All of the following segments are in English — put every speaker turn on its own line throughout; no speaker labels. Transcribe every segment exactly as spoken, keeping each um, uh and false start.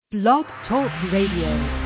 Blog Talk Radio.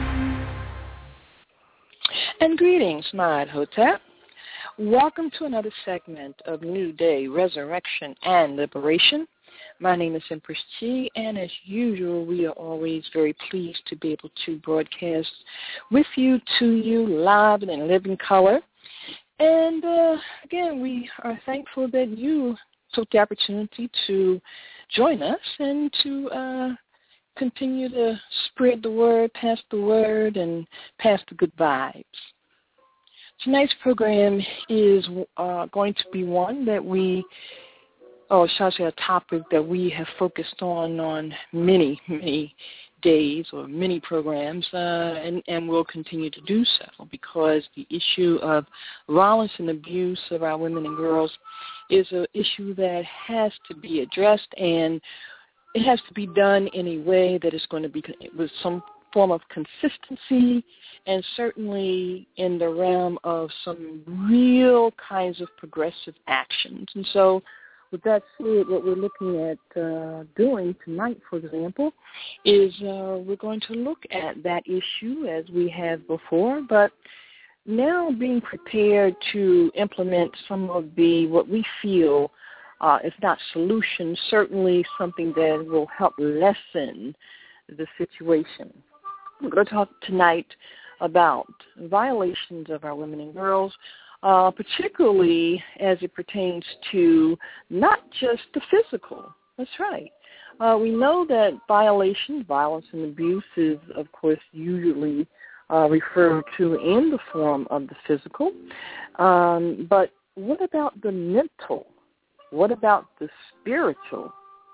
And greetings, Ma'at Hotep. Welcome to another segment of New Day, Resurrection, and Liberation. My name is Empress G, and as usual, we are always very pleased to be able to broadcast with you, to you, live and in living color. And uh, again, we are thankful that you took the opportunity to join us and to uh, continue to spread the word, pass the word, and pass the good vibes. Tonight's program is uh, going to be one that we, or shall I say a topic that we have focused on on many, many days or many programs, uh, and, and will continue to do so, because the issue of violence and abuse of our women and girls is an issue that has to be addressed, and it has to be done in a way that is going to be with some form of consistency, and certainly in the realm of some real kinds of progressive actions. And so with that said, what we're looking at uh, doing tonight, for example, is uh, we're going to look at that issue as we have before, but now being prepared to implement some of the, what we feel, uh, if not solutions, certainly something that will help lessen the situation. We're going to talk tonight about violations of our women and girls, Uh, particularly as it pertains to not just the physical. That's right. Uh, we know that violations, violence and abuse is, of course, usually uh, referred to in the form of the physical. Um, but what about the mental? What about the spiritual?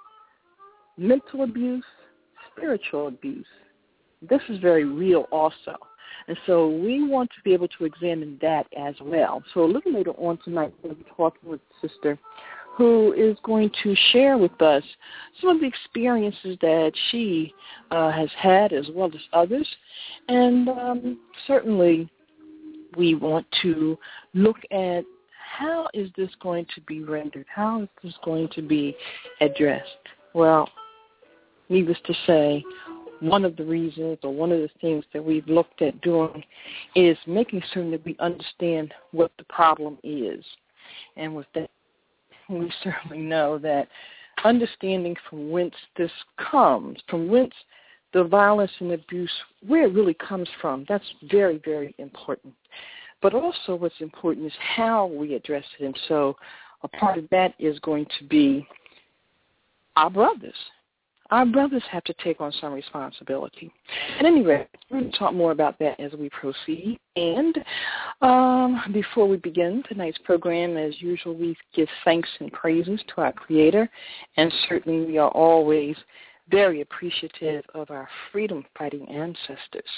Mental abuse, spiritual abuse. This is very real also. And so we want to be able to examine that as well. So a little later on tonight, we're going to be talking with a sister who is going to share with us some of the experiences that she uh, has had as well as others. And um, certainly we want to look at how is this going to be rendered? How is this going to be addressed? Well, needless to say, one of the reasons or one of the things that we've looked at doing is making certain that we understand what the problem is. And with that, we certainly know that understanding from whence this comes, from whence the violence and abuse, where it really comes from, that's very, very important. But also what's important is how we address it. And so a part of that is going to be our brothers. Our brothers have to take on some responsibility. At any rate, we're going to talk more about that as we proceed. And um, before we begin tonight's program, as usual, we give thanks and praises to our Creator. And certainly we are always very appreciative of our freedom-fighting ancestors.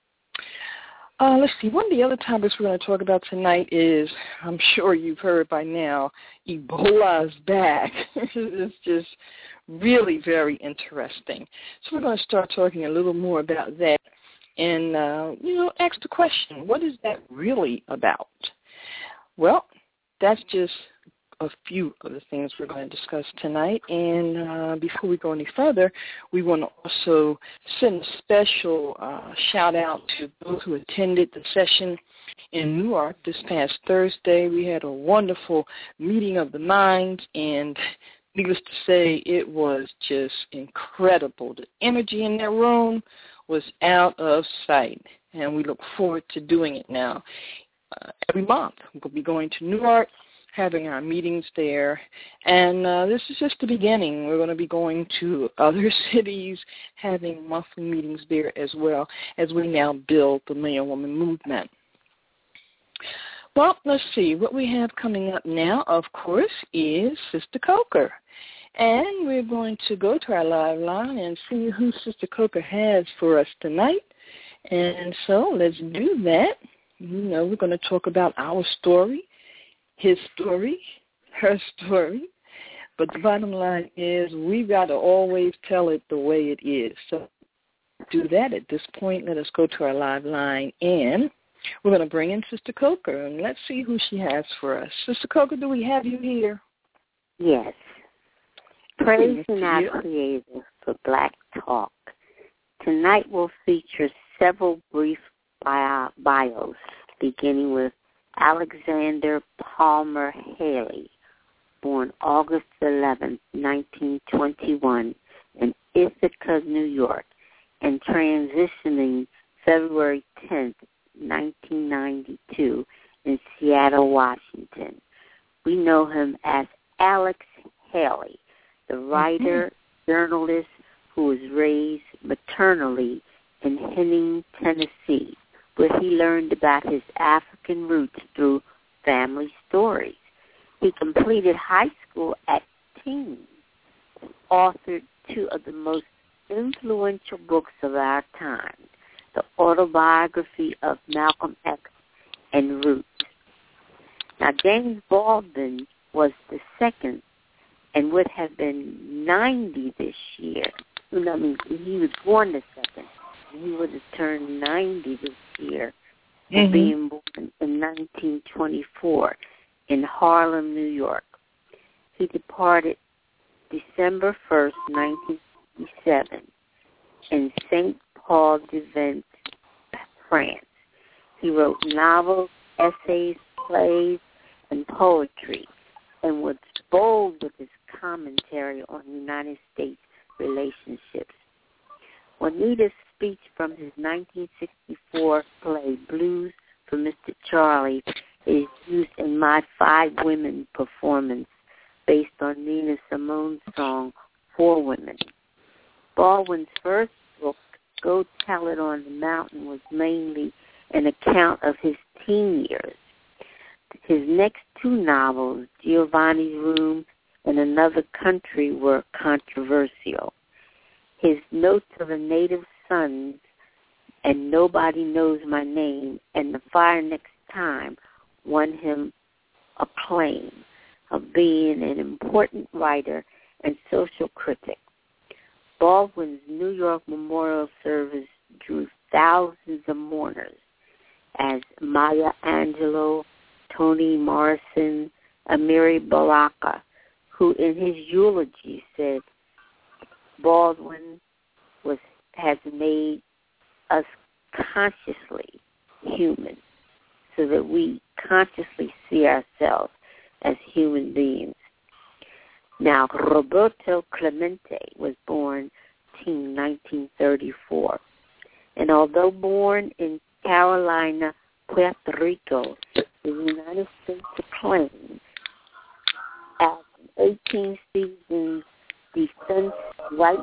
Uh, let's see, one of the other topics we're going to talk about tonight is, I'm sure you've heard by now, Ebola's back. It's just really very interesting. So we're going to start talking a little more about that and, uh, you know, ask the question, what is that really about? Well, that's just a few of the things we're going to discuss tonight. And uh, before we go any further, we want to also send a special uh, shout-out to those who attended the session in Newark this past Thursday. We had a wonderful meeting of the minds, and needless to say, it was just incredible. The energy in that room was out of sight, and we look forward to doing it now uh, every month. We'll be going to Newark, having our meetings there, and uh, this is just the beginning. We're going to be going to other cities, having monthly meetings there as well as we now build the Million Woman Movement. Well, let's see. What we have coming up now, of course, is Sister Coker. And we're going to go to our live line and see who Sister Coker has for us tonight. And so let's do that. You know, we're going to talk about our story, his story, her story. But the bottom line is we've got to always tell it the way it is. So do that at this point. Let us go to our live line, and we're going to bring in Sister Coker, and let's see who she has for us. Sister Coker, do we have you here?
Yes. Praise in our Creator for Black Talk
Tonight will feature several brief bio- bios, beginning with Alexander Palmer Haley, born August eleventh, nineteen twenty-one, in Ithaca, New York, and transitioning February tenth, nineteen ninety-two, in Seattle, Washington. We know him as Alex Haley, the writer, mm-hmm. journalist who was raised maternally in Henning, Tennessee, where he learned about his African roots through family stories. He completed high school at teens, authored two of the most influential books of our time, The Autobiography of Malcolm X and Roots. Now, James Baldwin was the second and would have been ninety this year. I mean, he was born the second. And he would have turned ninety this year, mm-hmm. being born in nineteen twenty-four in Harlem, New York. He departed December first, nineteen fifty-seven, in Saint Paul de Vence, France. He wrote novels, essays, plays, and poetry, and was bold with his commentary on United States relationships. Juanita's speech from his nineteen sixty-four play Blues for Mister Charlie is used in my Five Women performance based on Nina Simone's song Four Women. Baldwin's first book, Go Tell It on the Mountain, was mainly an account of his teen years. His next two novels, Giovanni's Room and Another Country, were controversial. His Notes of a Native Son and Nobody Knows My Name and The Fire Next Time won him acclaim of being an important writer and social critic. Baldwin's New York memorial service drew thousands of mourners as Maya Angelou, Toni Morrison, Amiri Baraka, who in his eulogy said, Baldwin was has made us consciously human so that we consciously see ourselves as human beings. Now, Roberto Clemente was born in nineteen thirty-four, and although born in Carolina, Puerto Rico, the United States acclaimed as an eighteen-season defense right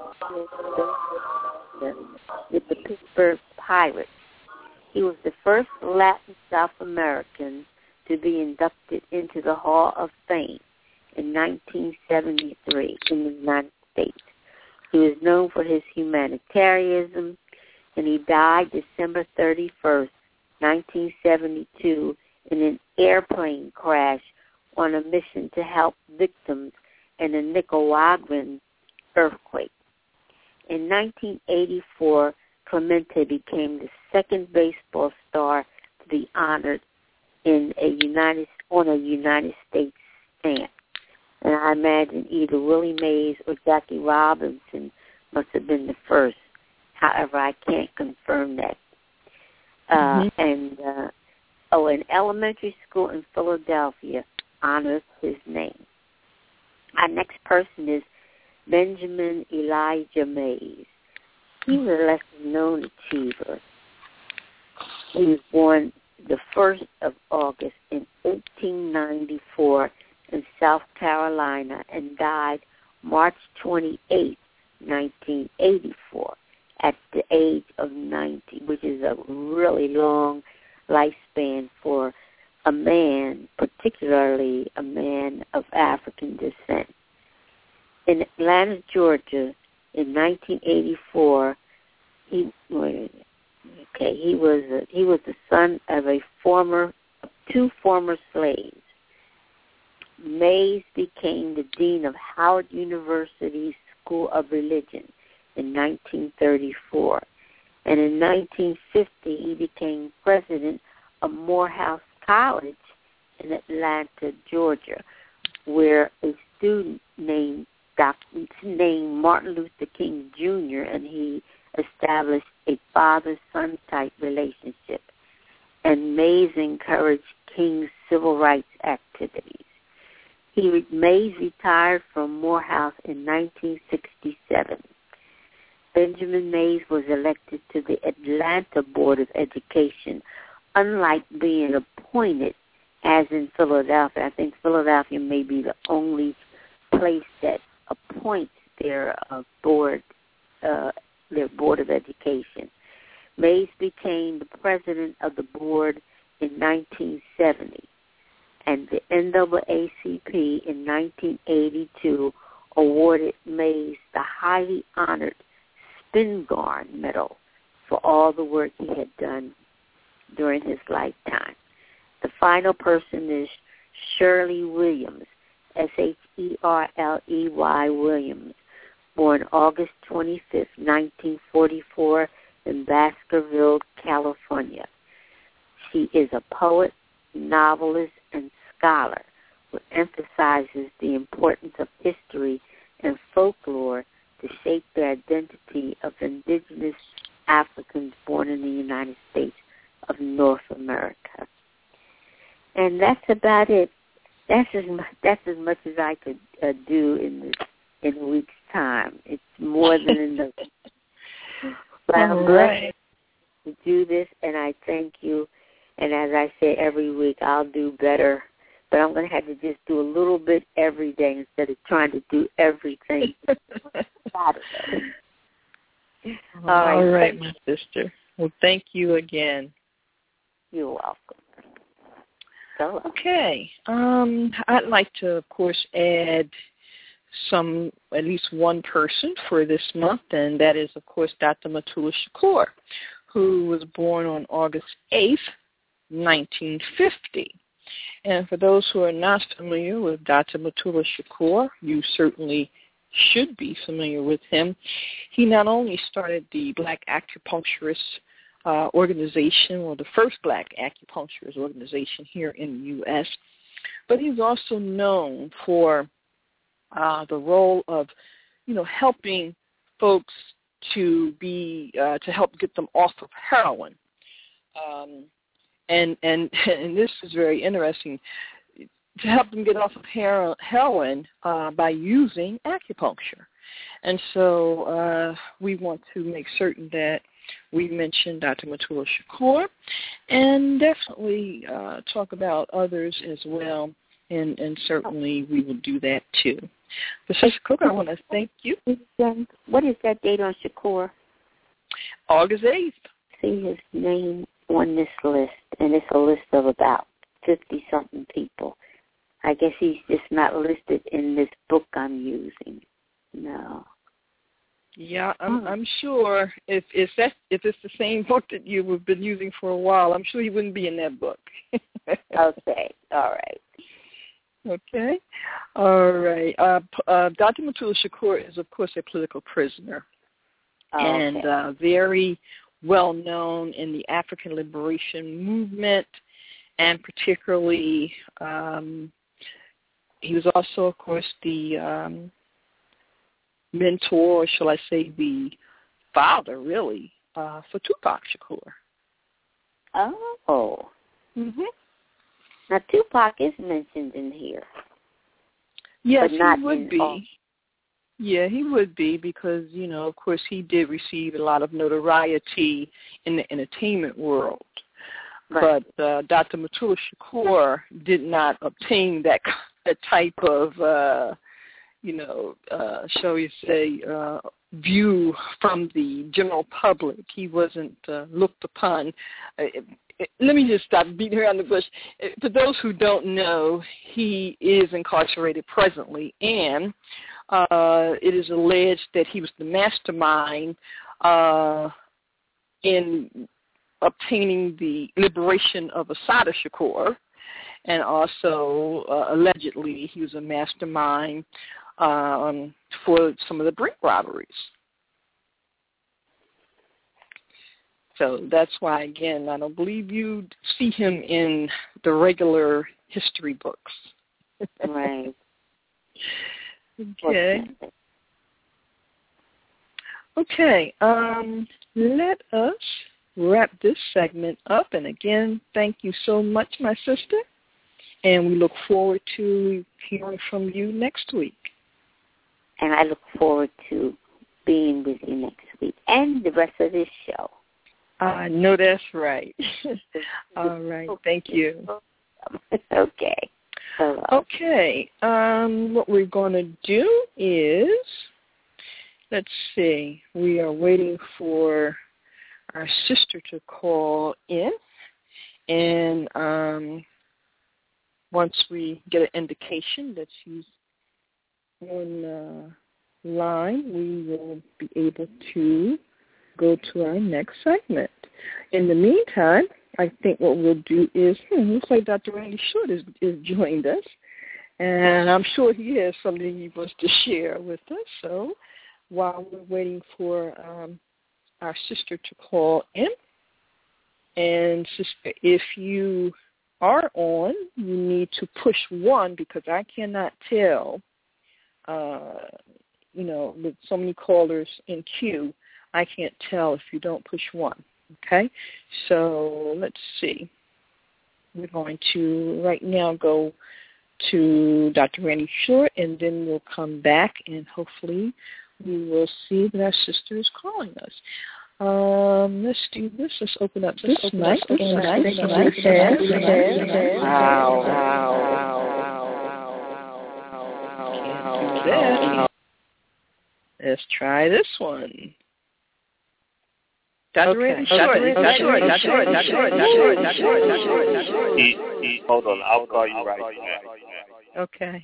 field with the Pittsburgh Pirates. He was the first Latin South American to be inducted into the Hall of Fame in nineteen seventy-three in the United States. He was known for his humanitarianism, and he died December thirty-first, nineteen seventy-two, in an airplane crash on a mission to help victims in the Nicaraguan earthquake. In nineteen eighty-four, Clemente became the second baseball star to be honored in a United on a United States stamp. And I imagine either Willie Mays or Jackie Robinson must have been the first. However, I can't confirm that. Uh, mm-hmm. And, uh, oh, an elementary school in Philadelphia honors his name. Our next person is Benjamin Elijah Mays. He was a lesser-known achiever. He was born the first of August in eighteen ninety-four in South Carolina and died March twenty-eighth, nineteen eighty-four, at the age of ninety, which is a really long lifespan for a man, particularly a man of African descent. In Atlanta, Georgia, in nineteen eighty-four, he okay he was a, he was the son of a former two former slaves. Mays became the dean of Howard University's School of Religion in nineteen thirty-four, and in nineteen fifty he became president of Morehouse College in Atlanta, Georgia, where a student named Doctor named Martin Luther King Junior and he established a father-son type relationship, and Mays encouraged King's civil rights activities. He Mays retired from Morehouse in nineteen sixty-seven. Benjamin Mays was elected to the Atlanta Board of Education, unlike being appointed as in Philadelphia. I think Philadelphia may be the only place that appoints their uh, board, uh, their Board of Education. Mays became the president of the board in nineteen seventy, and the N double A C P in nineteen eighty-two awarded Mays the highly honored Spingarn Medal for all the work he had done during his lifetime. The final person is Shirley Williams, S H E R L E Y Williams, born August twenty-fifth, nineteen forty-four, in Baskerville, California. She is a poet, novelist, and scholar who emphasizes the importance of history and folklore to shape the identity of indigenous Africans born in the United States of North America. And that's about it. That's as much, that's as much as I could uh, do in this, in a week's time. It's more than enough. But I'm blessed to do this, and I thank you. And as I say every week, I'll do better. But I'm going to have to just do a little bit every day instead of trying to do everything Saturday.
All right, All right my sister. Well, thank you again.
You're welcome. So,
okay. Um, I'd like to, of course, add some, at least one person for this month, and that is, of course, Doctor Motula Shakur, who was born on August eighth, nineteen fifty. And for those who are not familiar with Doctor Motula Shakur, you certainly should be familiar with him. He not only started the Black Acupuncturist uh, organization, or the first Black Acupuncturist organization here in the U S, but he's also known for uh, the role of, you know, helping folks to be uh, to help get them off of heroin. Um, And, and and this is very interesting, to help them get off of heroin uh, by using acupuncture. And so uh, we want to make certain that we mention Doctor Motula Shakur, and definitely uh, talk about others as well, and, and certainly we will do that too. Professor Cook, I want to thank you.
What is that date on Shakur?
August eighth.
See his name on this list, and it's a list of about fifty-something people. I guess he's just not listed in this book I'm using. No.
Yeah, I'm, I'm sure if if that if it's the same book that you've been using for a while, I'm sure he wouldn't be in that book.
Okay. All right.
Okay. All right. Uh, uh, Doctor Motula Shakur is, of course, a political prisoner,
Okay.
and uh, very well known in the African liberation movement, and particularly um, he was also, of course, the um, mentor, or shall I say the father, really, uh, for Tupac Shakur.
Oh.
Mm-hmm.
Now, Tupac is mentioned in here.
Yes,
but not
he would
in
be.
all.
Yeah, he would be because, you know, of course, he did receive a lot of notoriety in the entertainment world.
Right.
But uh, Doctor Motula Shakur did not obtain that, that type of, uh, you know, uh, shall we say, uh, view from the general public. He wasn't uh, looked upon. Uh, it, it, let me just stop beating around the bush. For those who don't know, he is incarcerated presently, and Uh, it is alleged that he was the mastermind uh, in obtaining the liberation of Assata Shakur, and also uh, allegedly he was a mastermind um, for some of the Brink robberies. So that's why, again, I don't believe you see him in the regular history books.
Right.
Okay. Okay, um, let us wrap this segment up. And again, thank you so much, my sister. And we look forward to hearing from you next week.
And I look forward to being with you next week and the rest of this show.
I know that's right. All right. Thank you.
Okay. Hello.
Okay. Um, what we're going to do is, let's see, we are waiting for our sister to call in. And um, once we get an indication that she's on uh, line, we will be able to go to our next segment. In the meantime, I think what we'll do is, hmm, looks like Doctor Randy Short is, is joined us, and I'm sure he has something he wants to share with us. So while we're waiting for um, our sister to call in, and sister, if you are on, you need to push one because I cannot tell, uh, you know, with so many callers in queue, I can't tell if you don't push one, okay? So let's see. We're going to right now go to Doctor Randy Short, and then we'll come back, and hopefully we will see that our sister is calling us. Um, let's do this. Let's open up this mic. And I think we have, wow, wow, let's try this one. Doctor Randy Short, Doctor Short, Doctor Short, Doctor Short, Doctor Short, Doctor Short, Doctor Short, Doctor Short.
Hold on, I'll call you right back.
Okay.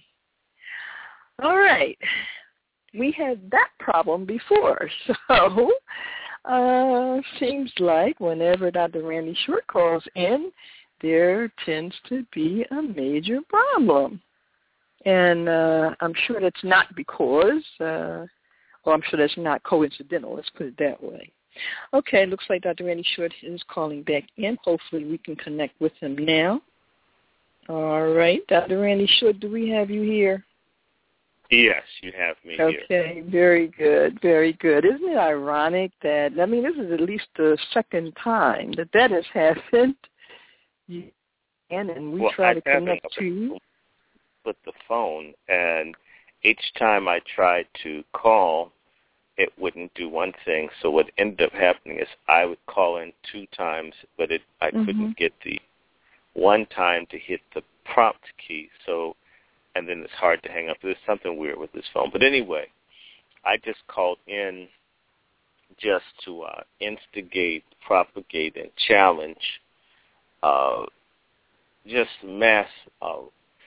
All right. We had that problem before, so uh, seems like whenever Doctor Randy Short calls in, there tends to be a major problem. And uh, I'm sure that's not because, uh, well, I'm sure that's not coincidental. Let's put it that way. Okay, looks like Doctor Randy Short is calling back in. Hopefully we can connect with him now. All right, Doctor Randy Short, do we have you here?
Yes, you have me
okay,
here.
Okay, very good, very good. Isn't it ironic that, I mean, this is at least the second time that that has happened, and, and we
well,
try
I
to connect to you.
With the phone, and each time I tried to call, it wouldn't do one thing. So what ended up happening is I would call in two times, but it I mm-hmm. couldn't get the one time to hit the prompt key. So, and then it's hard to hang up. There's something weird with this phone. But anyway, I just called in just to uh, instigate, propagate, and challenge uh, just mass uh,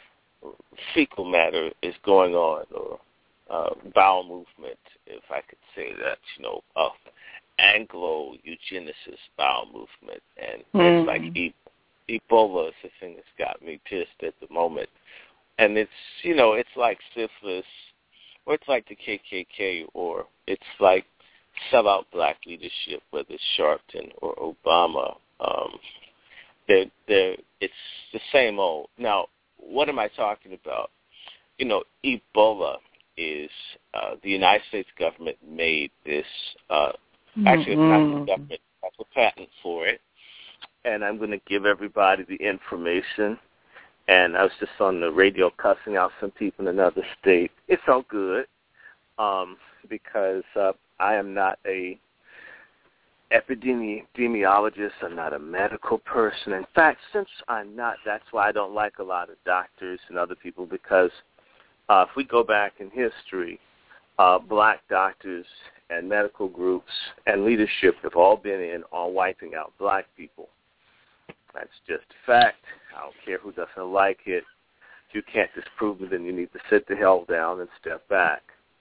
fecal matter is going on, or uh, bowel movement, if I could say that, you know, of Anglo-eugenicist bowel movement. And mm. it's like e- Ebola is the thing that's got me pissed at the moment. And it's, you know, it's like syphilis, or it's like the K K K, or it's like sellout black leadership, whether it's Sharpton or Obama. Um, they're, they're, it's the same old. Now, what am I talking about? You know, Ebola is uh, the United States government made this. Uh, mm-hmm. Actually, it's not the government. That's a patent for it. And I'm going to give everybody the information. And I was just on the radio cussing out some people in another state. It's all good um, because uh, I am not a epidemiologist. I'm not a medical person. In fact, since I'm not, that's why I don't like a lot of doctors and other people, because uh, if we go back in history, uh, black doctors and medical groups and leadership have all been in on wiping out black people. That's just a fact. I don't care who doesn't like it. If you can't disprove it, then you need to sit the hell down and step back.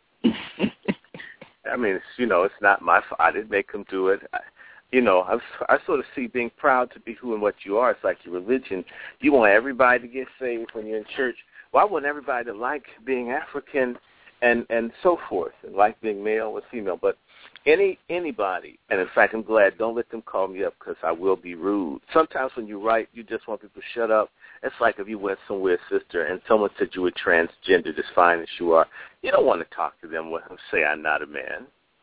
I mean, it's, you know, it's not my fault. I didn't make them do it. I, you know, I, I sort of see being proud to be who and what you are. It's like your religion. You want everybody to get saved when you're in church. Well, I want everybody to like being African and, and so forth, and like being male or female. But any anybody, and in fact, I'm glad, don't let them call me up because I will be rude. Sometimes when you write, you just want people to shut up. It's like if you went somewhere, sister, and someone said you were transgender, as fine as you are. You don't want to talk to them and say, I'm not a man.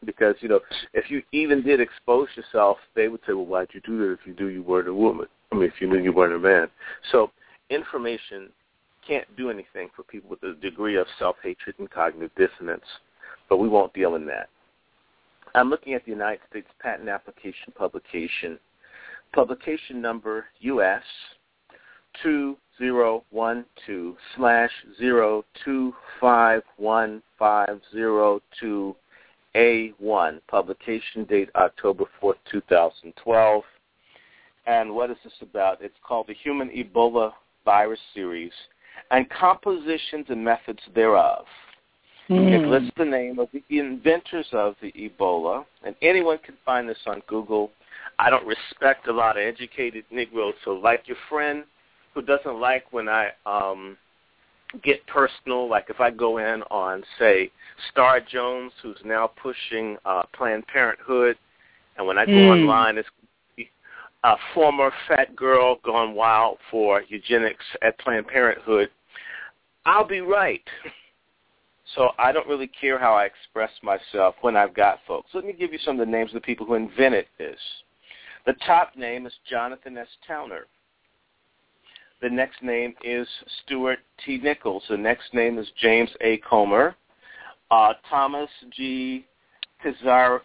Because, you know, if you even did expose yourself, they would say, well, why'd you do that if you knew you weren't a woman? I mean, if you knew you weren't a man. So information can't do anything for people with a degree of self-hatred and cognitive dissonance, but we won't deal in that. I'm looking at the United States Patent Application Publication, publication number U S two zero one two slash zero two five one five zero two A one, publication date October fourth, two thousand twelve. And what is this about? It's called the Human Ebola Virus Series and Compositions and Methods Thereof. Mm. It lists the name of the inventors of the Ebola, and anyone can find this on Google. I don't respect a lot of educated Negroes, so like your friend who doesn't like when I um, get personal, like if I go in on, say, Star Jones, who's now pushing uh, Planned Parenthood, and when I go mm. online, it's a former fat girl gone wild for eugenics at Planned Parenthood, I'll be right. So I don't really care how I express myself when I've got folks. Let me give you some of the names of the people who invented this. The top name is Jonathan S. Towner. The next name is Stuart T. Nichols. The next name is James A. Comer. Uh, Thomas G. Kaziazek,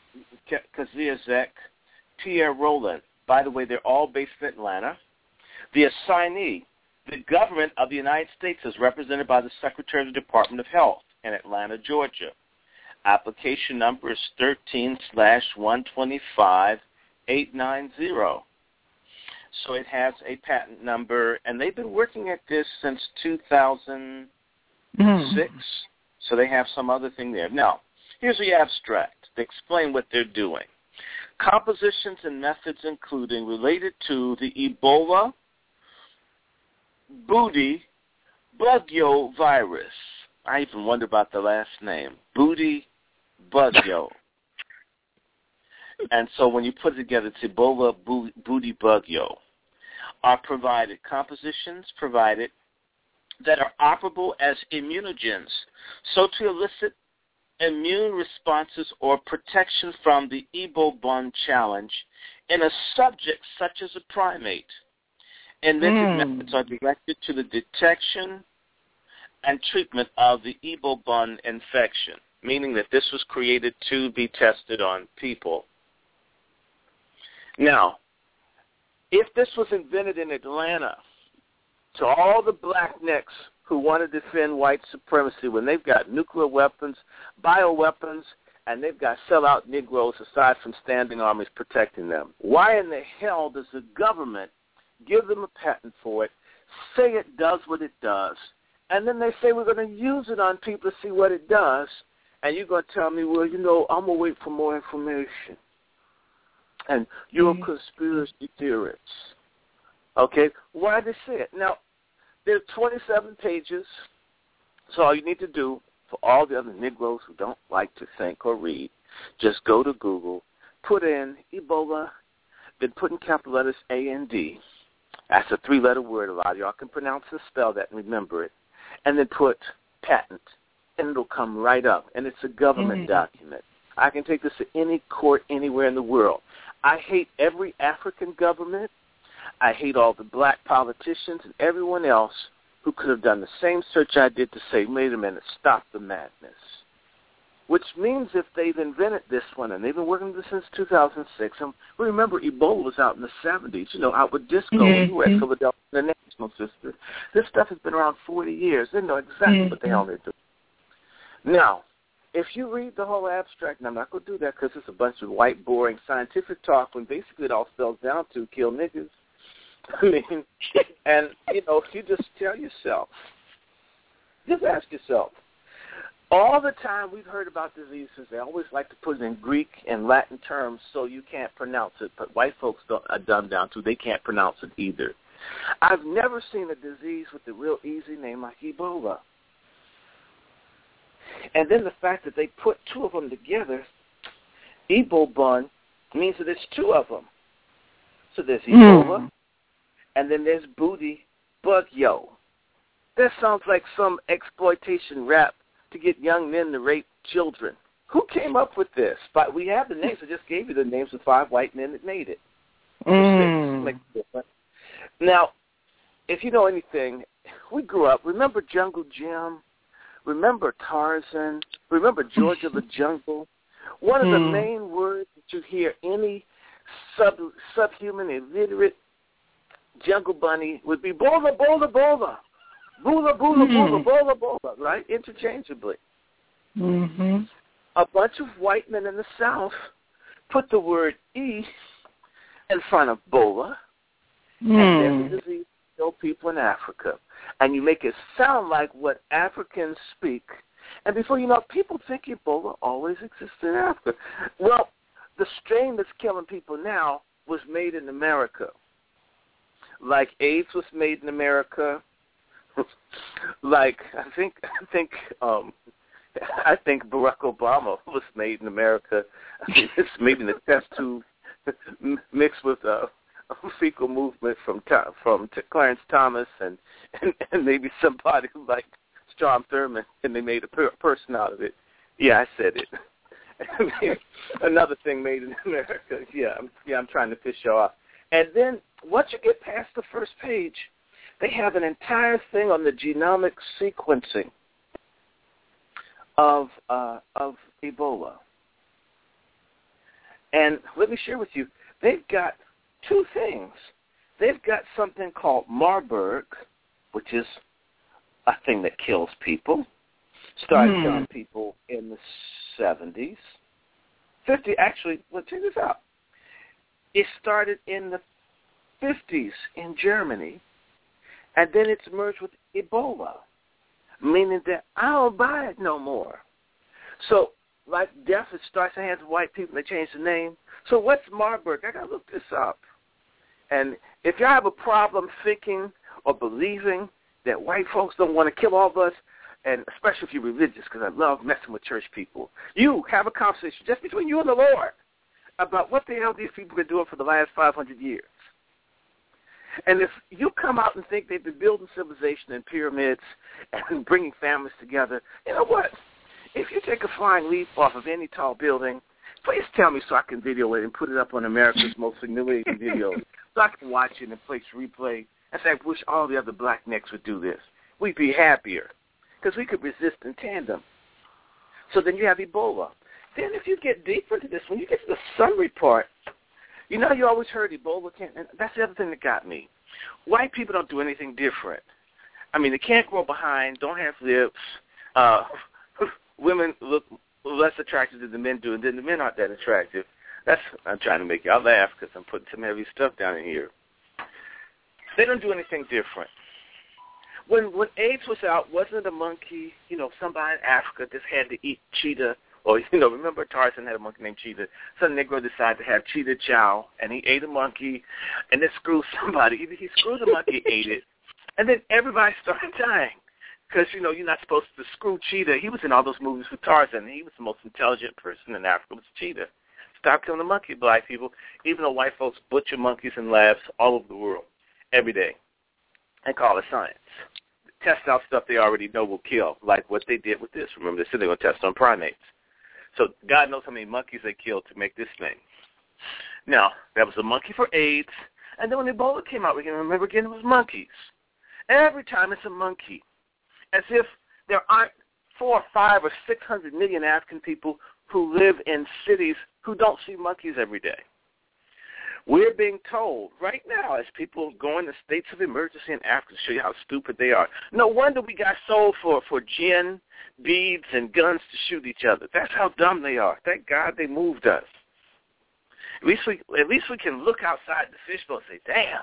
Pierre Rowland. By the way, they're all based in Atlanta. The assignee, the government of the United States, is represented by the Secretary of the Department of Health in Atlanta, Georgia. Application number is thirteen slash one twenty-five eight ninety. So it has a patent number, and they've been working at this since two thousand six, mm. so they have some other thing there. Now, here's the abstract. They explain what they're doing. Compositions and methods including related to the Ebola booty bugyo virus. I even wonder about the last name, booty bugyo. And so when you put it together, it's Ebola booty bugyo. Are provided, compositions provided that are operable as immunogens, so to elicit immune responses or protection from the Ebola challenge in a subject such as a primate. Invented mm. methods are directed to the detection and treatment of the Ebola infection, meaning that this was created to be tested on people. Now, if this was invented in Atlanta, to all the blacknecks who want to defend white supremacy when they've got nuclear weapons, bioweapons, and they've got sellout Negroes aside from standing armies protecting them, why in the hell does the government give them a patent for it, say it does what it does, and then they say we're going to use it on people to see what it does, and you're going to tell me, well, you know, I'm going to wait for more information. And you're mm-hmm. a conspiracy theorist. Okay? Why did they say it? Now, there's twenty-seven pages, so all you need to do for all the other Negroes who don't like to think or read, just go to Google, put in Ebola, then put in capital letters A and D. That's a three-letter word. A lot of y'all can pronounce and spell that and remember it. And then put patent, and it'll come right up. And it's a government mm-hmm. document. I can take this to any court anywhere in the world. I hate every African government. I hate all the black politicians and everyone else who could have done the same search I did to say, wait a minute, stop the madness. Which means if they've invented this one, and they've been working with this since two thousand six, and we remember Ebola was out in the seventies, you know, out with disco, mm-hmm. we were at Philadelphia the National Sister. This stuff has been around forty years. They know exactly mm-hmm. what the hell they're doing. Now, if you read the whole abstract, and I'm not going to do that because it's a bunch of white, boring scientific talk when basically it all spells down to kill niggas. I mean, and, you know, if you just tell yourself, just ask yourself, all the time we've heard about diseases, they always like to put it in Greek and Latin terms so you can't pronounce it, but white folks don't, are dumbed down too. They can't pronounce it either. I've never seen a disease with a real easy name like Ebola. And then the fact that they put two of them together, Ebola, means that there's two of them. So there's Ebola, mm. and then there's booty bugyo. That sounds like some exploitation rap to get young men to rape children. who came up with this? But we have the names. I just gave you the names of five white men that made it.
Mm.
Makes a difference. Now, if you know anything, we grew up. Remember Jungle Jim? Remember Tarzan? Remember George of the Jungle? One of the
mm.
main words that you hear any sub subhuman, illiterate jungle bunny would be bola, bola, bola. Bula, bula,
mm.
bula, bola, bola, right? Interchangeably.
Mm-hmm.
A bunch of white men in the South put the word E in front of bola,
mm.
and there's a disease that kills people in Africa. And you make it sound like what Africans speak. And before you know it, people think Ebola always existed in Africa. Well, the strain that's killing people now was made in America. Like AIDS was made in America. like I think I think um I think Barack Obama was made in America. I mean, it's maybe in the test tube mixed with a, a fecal movement from from Clarence Thomas and, and and maybe somebody like Strom Thurmond, and they made a per- person out of it. Yeah, I said it. I mean, another thing made in America. Yeah, I'm, yeah, I'm trying to piss you off. And then once you get past the first page, they have an entire thing on the genomic sequencing of uh, of Ebola. And let me share with you, they've got two things. They've got something called Marburg, which is a thing that kills people. Started mm. killing people in the seventies. fifty, actually, well, check this out. It started in the fifties in Germany, and then it's merged with Ebola, meaning that I don't buy it no more. So, like death, it starts in the hands of white people. They change the name. So what's Marburg? I got to look this up. And if you have a problem thinking or believing that white folks don't want to kill all of us, and especially if you're religious, because I love messing with church people, you have a conversation just between you and the Lord about what the hell these people have been doing for the last five hundred years. And if you come out and think they've been building civilization in pyramids and bringing families together, you know what? If you take a flying leap off of any tall building, please tell me so I can video it and put it up on America's most humiliating videos so I can watch it and place replay and say, I wish all the other black necks would do this. We'd be happier because we could resist in tandem. So then you have Ebola. Then if you get deeper into this, when you get to the summary part, you know you always heard Ebola can't, and that's the other thing that got me. White people don't do anything different. I mean, they can't grow behind, don't have lips. Uh, women look less attractive than the men do, and then the men aren't that attractive. That's I'm trying to make y'all laugh because I'm putting some heavy stuff down in here. They don't do anything different. When when AIDS was out, wasn't it a monkey, you know, somebody in Africa just had to eat cheetah? Or, you know, remember Tarzan had a monkey named Cheetah. Some Negro decided to have Cheetah Chow, and he ate a monkey, and then screwed somebody. Either he screwed the monkey, ate it, and then everybody started dying. Because, you know, you're not supposed to screw Cheetah. He was in all those movies with Tarzan. He was the most intelligent person in Africa, was Cheetah. Stop killing the monkey, black people, even though white folks butcher monkeys in labs all over the world every day and call it science. Test out stuff they already know will kill, like what they did with this. Remember, they said they're going to test on primates. So God knows how many monkeys they killed to make this thing. Now, that was a monkey for AIDS. And then when Ebola came out, we can remember again it was monkeys. Every time it's a monkey. As if there aren't four or five or six hundred million African people who live in cities who don't see monkeys every day. We're being told right now as people go into states of emergency in Africa to show you how stupid they are. No wonder we got sold for, for gin, beads, and guns to shoot each other. That's how dumb they are. Thank God they moved us. At least we, at least we can look outside the fishbowl and say, damn.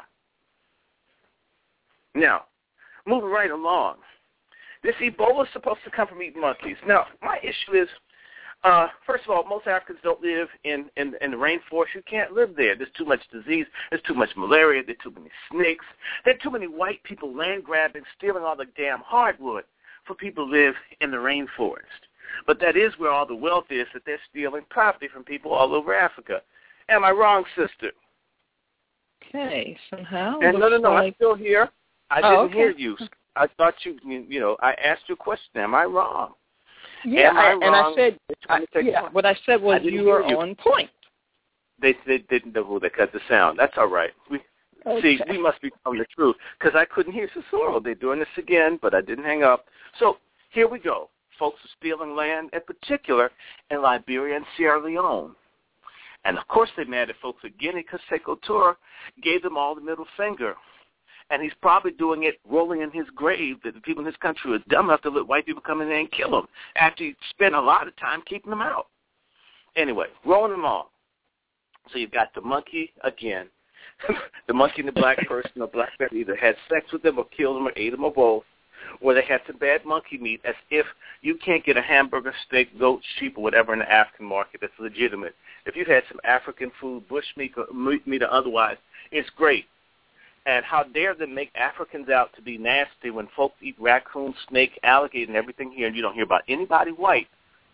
Now, moving right along. This Ebola is supposed to come from eating monkeys. Now, my issue is, Uh, first of all, most Africans don't live in, in, in the rainforest. You can't live there. There's too much disease. There's too much malaria. There's too many snakes. There are too many white people land grabbing, stealing all the damn hardwood for people to live in the rainforest. But that is where all the wealth is, that they're stealing property from people all over Africa. Am I wrong, sister?
Okay, somehow.
And no, no, no, like... I'm still here. I
oh,
didn't
okay.
hear you. I thought you, you know, I asked you a question. Am I wrong?
Yeah,
Am I
I,
wrong?
and I said, I, yeah,
point.
what I said was
I
you were
you.
on point.
They, they didn't know who they cut the sound. That's all right. We
Okay.
See, we must be telling the truth because I couldn't hear Cicero. They're doing this again, but I didn't hang up. So here we go. Folks are stealing land, in particular in Liberia and Sierra Leone. And, of course, they're mad at folks at Guinea because Sekou Touré gave them all the middle finger. And he's probably doing it rolling in his grave that the people in his country are dumb enough to let white people come in there and kill him after he spent a lot of time keeping them out. Anyway, rolling them all. So you've got the monkey again. The monkey and the black person, the black person either had sex with them or killed them or ate them or both, or they had some bad monkey meat, as if you can't get a hamburger, steak, goat, sheep, or whatever in the African market that's legitimate. If you've had some African food, bush meat or, meat or otherwise, it's great. And how dare them make Africans out to be nasty when folks eat raccoon, snake, alligator, and everything here, and you don't hear about anybody white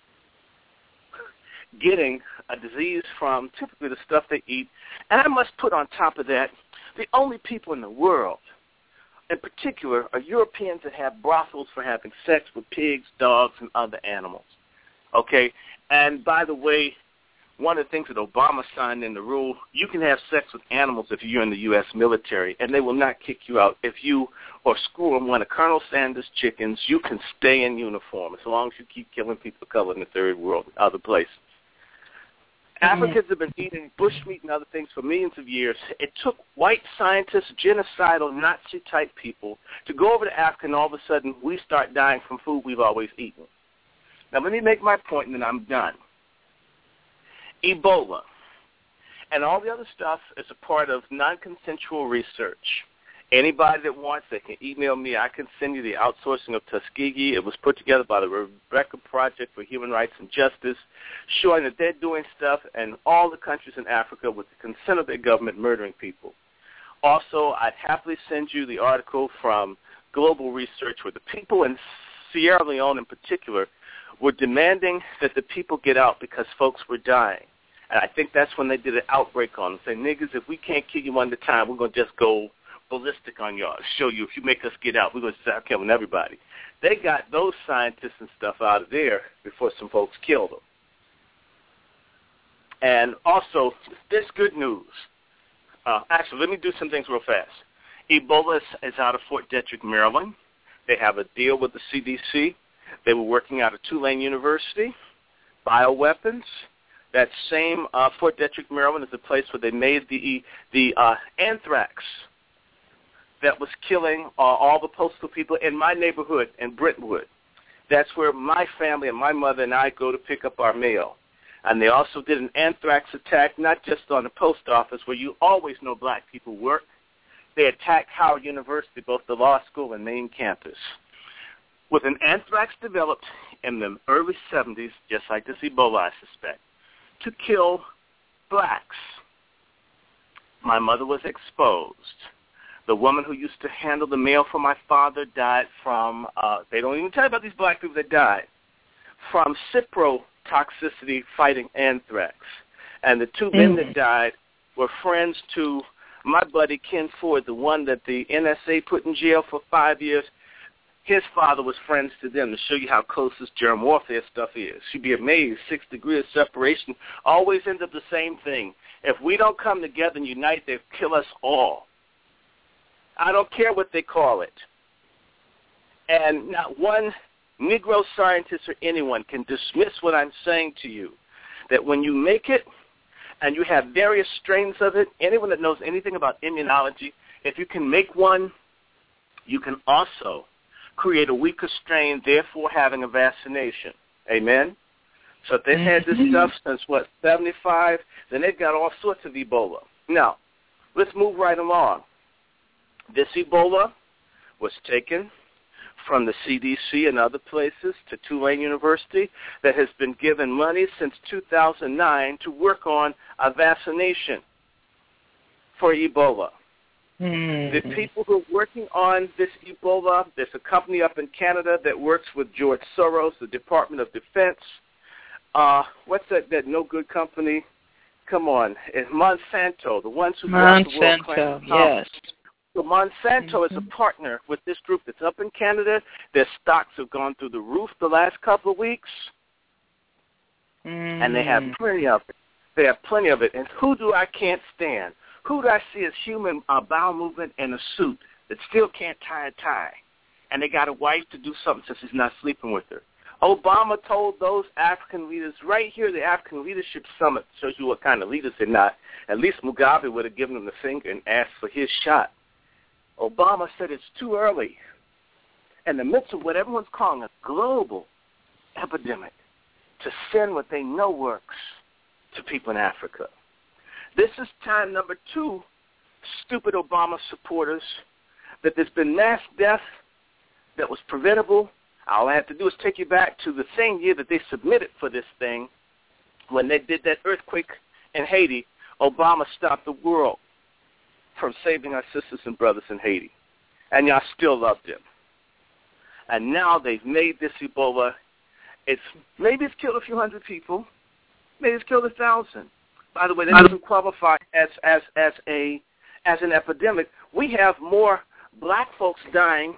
getting a disease from typically the stuff they eat. And I must put on top of that, the only people in the world, in particular, are Europeans that have brothels for having sex with pigs, dogs, and other animals. Okay? And by the way, one of the things that Obama signed in the rule, you can have sex with animals if you're in the U S military, and they will not kick you out. If you or school one of Colonel Sanders' chickens, you can stay in uniform as long as you keep killing people of color in the third world and other places. Africans have been eating bushmeat and other things for millions of years. It took white scientists, genocidal, Nazi-type people to go over to Africa, and all of a sudden we start dying from food we've always eaten. Now, let me make my point, and then I'm done. Ebola and all the other stuff is a part of non-consensual research. Anybody that wants, they can email me. I can send you the outsourcing of Tuskegee. It was put together by the Rebecca Project for Human Rights and Justice, showing that they're doing stuff in all the countries in Africa with the consent of their government murdering people. Also, I'd happily send you the article from Global Research where the people in Sierra Leone in particular were demanding that the people get out because folks were dying. And I think that's when they did an outbreak on them, saying, niggas, if we can't kill you one at a time, we're going to just go ballistic on y'all, show you if you make us get out, we're going to start killing everybody. They got those scientists and stuff out of there before some folks killed them. And also, this good news. Uh, actually, let me do some things real fast. Ebola is, is out of Fort Detrick, Maryland. They have a deal with the C D C. They were working out of Tulane University. Bioweapons. That same uh, Fort Detrick, Maryland, is the place where they made the the uh, anthrax that was killing uh, all the postal people in my neighborhood in Brentwood. That's where my family and my mother and I go to pick up our mail. And they also did an anthrax attack, not just on the post office, where you always know black people work. They attacked Howard University, both the law school and main campus. With an anthrax developed in the early seventies, just like this Ebola, I suspect, to kill blacks. My mother was exposed. The woman who used to handle the mail for my father died from, uh, they don't even tell you about these black people that died, from Cipro toxicity fighting anthrax. And the two men that died were friends to my buddy Ken Ford, the one that the N S A put in jail for five years. His father was friends to them, to show you how close this germ warfare stuff is. You'd be amazed. Six degrees of separation always ends up the same thing. If we don't come together and unite, they'll kill us all. I don't care what they call it. And not one Negro scientist or anyone can dismiss what I'm saying to you, that when you make it and you have various strains of it, anyone that knows anything about immunology, if you can make one, you can also create a weaker strain, therefore having a vaccination. Amen? So if they've had this stuff since, what, seventy-five, then they've got all sorts of Ebola. Now, let's move right along. This Ebola was taken from the C D C and other places to Tulane University that has been given money since two thousand nine to work on a vaccination for Ebola. Mm. The people who are working on this Ebola, there's a company up in Canada that works with George Soros, the Department of Defense. Uh, what's that, that no-good company? Come on. It's Monsanto, the ones who brought the world class.
Monsanto, yes.
So Monsanto
mm-hmm.
is a partner with this group that's up in Canada. Their stocks have gone through the roof the last couple of weeks,
mm.
and they have plenty of it. They have plenty of it. And who do I can't stand? Who do I see as human uh, bowel movement in a suit that still can't tie a tie? And they got a wife to do something since he's not sleeping with her. Obama told those African leaders right here, the African Leadership Summit shows you what kind of leaders they're not. At least Mugabe would have given them the finger and asked for his shot. Obama said it's too early in the midst of what everyone's calling a global epidemic to send what they know works to people in Africa. This is time number two, stupid Obama supporters, that there's been mass death that was preventable. All I have to do is take you back to the same year that they submitted for this thing. When they did that earthquake in Haiti, Obama stopped the world from saving our sisters and brothers in Haiti. And y'all still loved him. And now they've made this Ebola. It's maybe it's killed a few hundred people. Maybe it's killed a thousand. By the way, that doesn't qualify as, as, as, a, as an epidemic. We have more black folks dying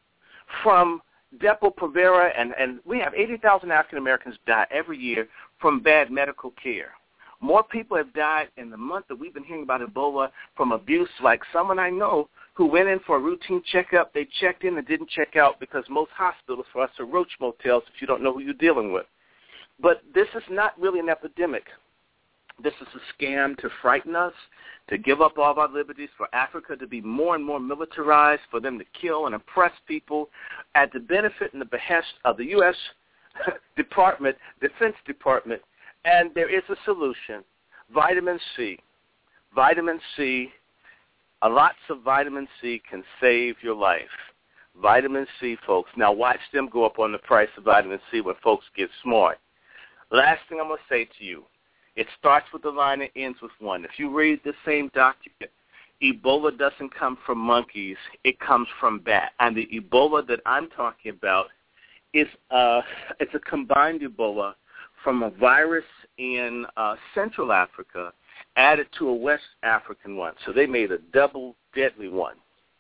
from Depo-Provera, and, and we have eighty thousand African Americans die every year from bad medical care. More people have died in the month that we've been hearing about Ebola from abuse, like someone I know who went in for a routine checkup. They checked in and didn't check out because most hospitals for us are roach motels if you don't know who you're dealing with. But this is not really an epidemic. This is a scam to frighten us, to give up all of our liberties, for Africa to be more and more militarized, for them to kill and oppress people at the benefit and the behest of the U S Department, Defense Department. And there is a solution, vitamin C. Vitamin C, uh, lots of vitamin C can save your life. Vitamin C, folks. Now watch them go up on the price of vitamin C when folks get smart. Last thing I'm going to say to you, it starts with a line and ends with one. If you read the same document, Ebola doesn't come from monkeys. It comes from bats. And the Ebola that I'm talking about is uh, it's a combined Ebola from a virus in uh, Central Africa added to a West African one. So they made a double deadly one.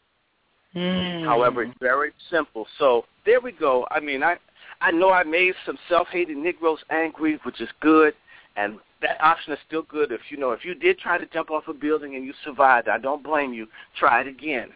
Mm. However, it's very simple. So there we go. I mean, I, I know I made some self-hating Negroes angry, which is good. And that option is still good. If you know, if you did try to jump off a building and you survived, I don't blame you. Try it again.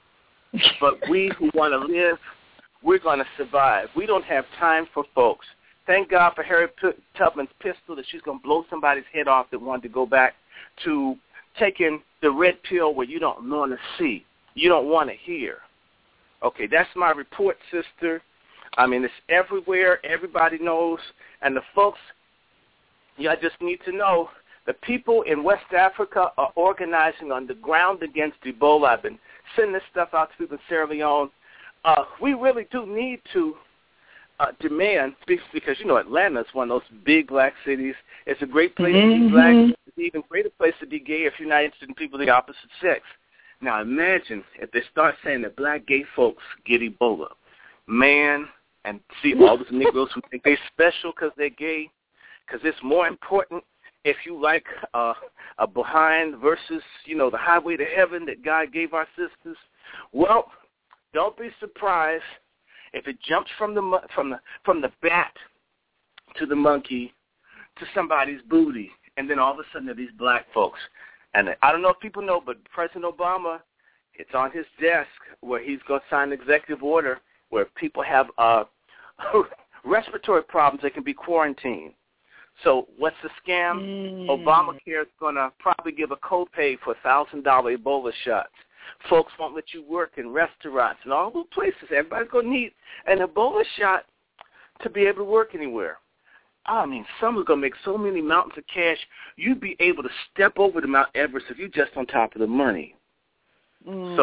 But we who want to live, we're going to survive. We don't have time for folks. Thank God for Harriet Tubman's pistol that she's going to blow somebody's head off that wanted to go back to taking the red pill where you don't want to see, you don't want to hear. Okay, that's my report, sister. I mean, it's everywhere. Everybody knows. And the folks, yeah, I just need to know the people in West Africa are organizing on the ground against Ebola. I've been sending this stuff out to people in Sierra Leone. Uh, we really do need to uh, demand, because, you know, Atlanta is one of those big black cities. It's a great place mm-hmm. to be black. It's an even greater place to be gay if you're not interested in people of the opposite sex. Now, imagine if they start saying that black gay folks get Ebola. Man, and see all those Negroes who think they're special because they're gay, because it's more important if you like uh, a behind versus, you know, the highway to heaven that God gave our sisters. Well, don't be surprised if it jumps from the from the from the bat to the monkey to somebody's booty, and then all of a sudden there are these black folks. And I don't know if people know, but President Obama, it's on his desk where he's going to sign an executive order where people have uh, respiratory problems, they can be quarantined. So what's the scam? Mm. Obamacare is going to probably give a copay for one thousand dollars Ebola shots. Folks won't let you work in restaurants and all those places. Everybody's going to need an Ebola shot to be able to work anywhere. I mean, someone's going to make so many mountains of cash, you'd be able to step over to Mount Everest if you're just on top of the money. Mm.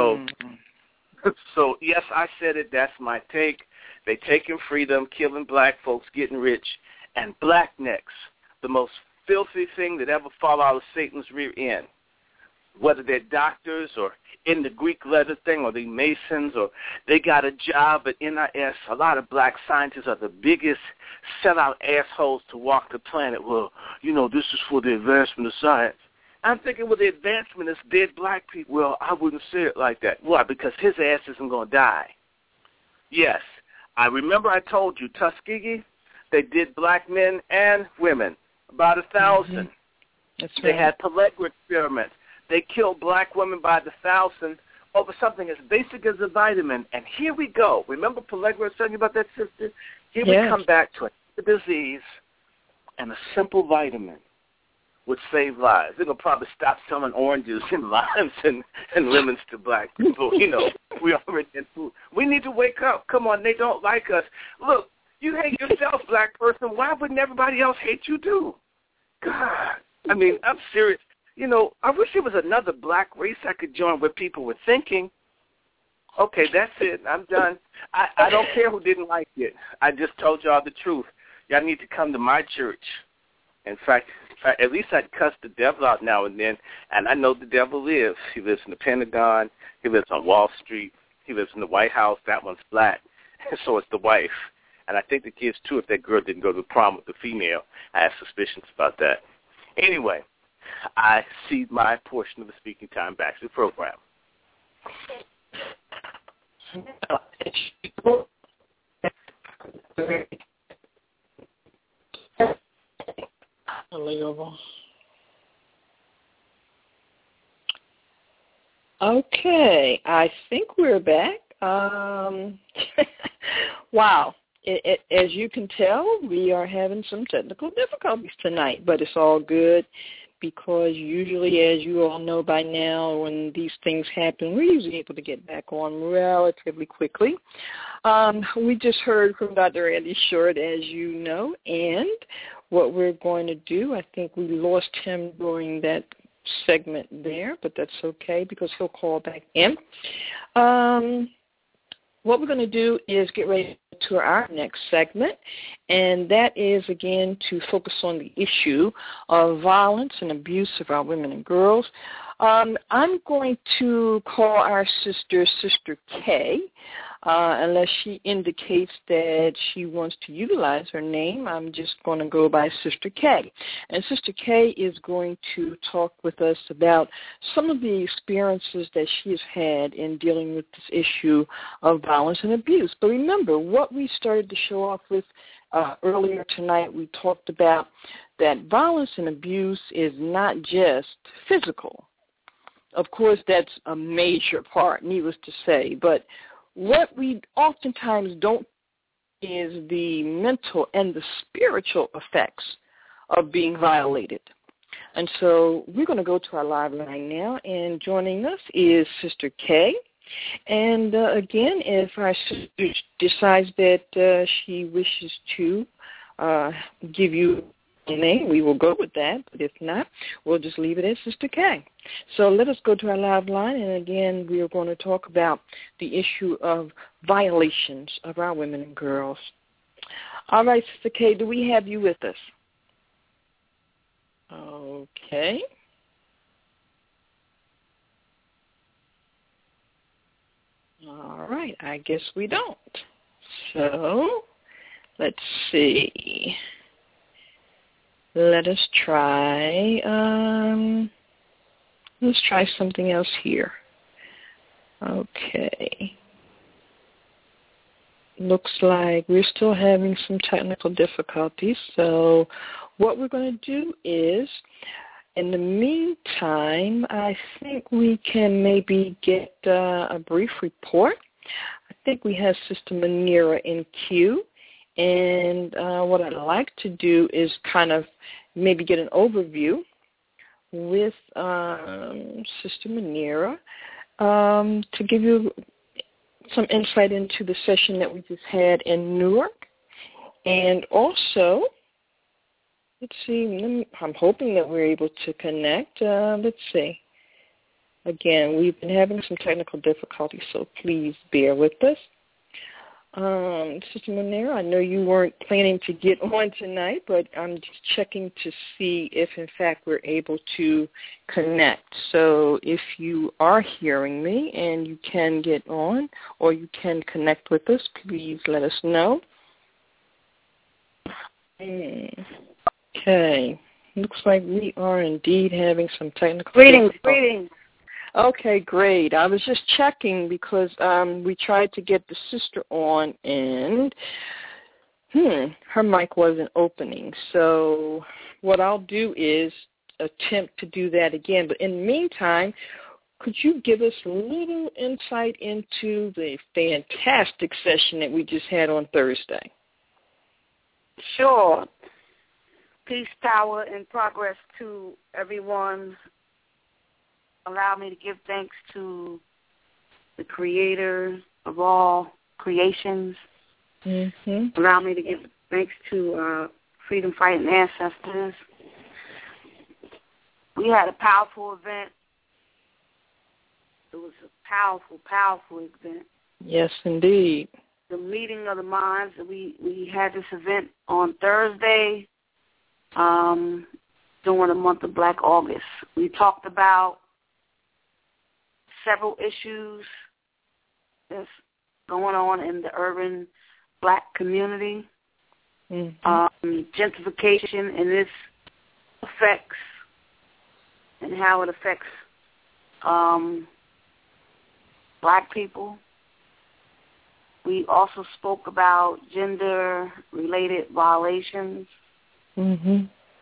So, so, yes, I said it. That's my take. They taking freedom, killing black folks, getting rich, and blacknecks, the most filthy thing that ever fall out of Satan's rear end. Whether they're doctors or in the Greek letter thing, or they Masons, or they got a job at N I S. A lot of black scientists are the biggest sellout assholes to walk the planet. Well, you know, this is for the advancement of science. I'm thinking, well, the advancement is dead black people. Well, I wouldn't say it like that. Why? Because his ass isn't going to die. Yes. I remember I told you, Tuskegee, they did black men and women, about a thousand.
Mm-hmm. That's
They
right.
had Pelegri experiments. They killed black women by the thousand over something as basic as a vitamin. And here we go. Remember Pelegri was telling you about that, sister? Here
yes.
we come back to a disease, and a simple vitamin would save lives. It'll probably stop selling oranges and limes and, and lemons to black people. You know, we already in food. We need to wake up. Come on, they don't like us. Look, you hate yourself, black person. Why wouldn't everybody else hate you too? God, I mean, I'm serious. You know, I wish there was another black race I could join where people were thinking, okay, that's it. I'm done. I, I don't care who didn't like it. I just told y'all the truth. Y'all need to come to my church. In fact, at least I'd cuss the devil out now and then, and I know the devil lives. He lives in the Pentagon. He lives on Wall Street. He lives in the White House. That one's black, and so is the wife. And I think the kids, too, if that girl didn't go to the prom with the female. I have suspicions about that. Anyway, I cede my portion of the speaking time back to the program.
Okay, I think we're back. Um, wow. It, it, as you can tell, we are having some technical difficulties tonight, but it's all good because usually, as you all know by now, when these things happen, we're usually able to get back on relatively quickly. Um, we just heard from Doctor Andy Short, as you know, and what we're going to do, I think we lost him during that segment there, but that's okay because he'll call back in. Um, what we're going to do is get ready to our next segment, and that is, again, to focus on the issue of violence and abuse of our women and girls. Um, I'm going to call our sister, Sister K, uh, unless she indicates that she wants to utilize her name. I'm just going to go by Sister K. And Sister K is going to talk with us about some of the experiences that she has had in dealing with this issue of violence and abuse. But remember, what we started to show off with uh, earlier tonight, we talked about that violence and abuse is not just physical. Of course, that's a major part, needless to say. But what we oftentimes don't is the mental and the spiritual effects of being violated. And so we're going to go to our live line now, and joining us is Sister K. And, uh, again, if our sister decides that uh, she wishes to uh, give you name, we will go with that, but if not, we'll just leave it as Sister K. So let us go to our live line, and again, we are going to talk about the issue of violations of our women and girls. All right, Sister K, do we have you with us? Okay. All right, I guess we don't. So, let's see. Let us try, um, let's try something else here. Okay. Looks like we're still having some technical difficulties. So what we're going to do is, in the meantime, I think we can maybe get uh, a brief report. I think we have Sister Manira in queue. And uh, what I'd like to do is kind of maybe get an overview with um, Sister Manira um, to give you some insight into the session that we just had in Newark. And also, let's see, I'm hoping that we're able to connect. Uh, let's see. Again, we've been having some technical difficulties, so please bear with us. Um, Sister Manira, I know you weren't planning to get on tonight, but I'm just checking to see if, in fact, we're able to connect. So if you are hearing me and you can get on or you can connect with us, please let us know. Okay. Looks like we are indeed having some technical
Greetings, greetings.
Okay, great. I was just checking because um, we tried to get the sister on, and hmm, her mic wasn't opening. So what I'll do is attempt to do that again. But in the meantime, could you give us a little insight into the fantastic session that we just had on Thursday?
Sure. Peace, power, and progress to everyone. Allow me to give thanks to the Creator of all creations.
Mm-hmm.
Allow me to give thanks to uh, freedom fighting ancestors. We had a powerful event. It was a powerful, powerful event.
Yes, indeed.
The meeting of the minds. We we had this event on Thursday um, during the month of Black August. We talked about several issues that's going on in the urban Black community.
Mm-hmm.
Um, gentrification and its effects and how it affects um, Black people. We also spoke about gender-related violations.
Mm-hmm.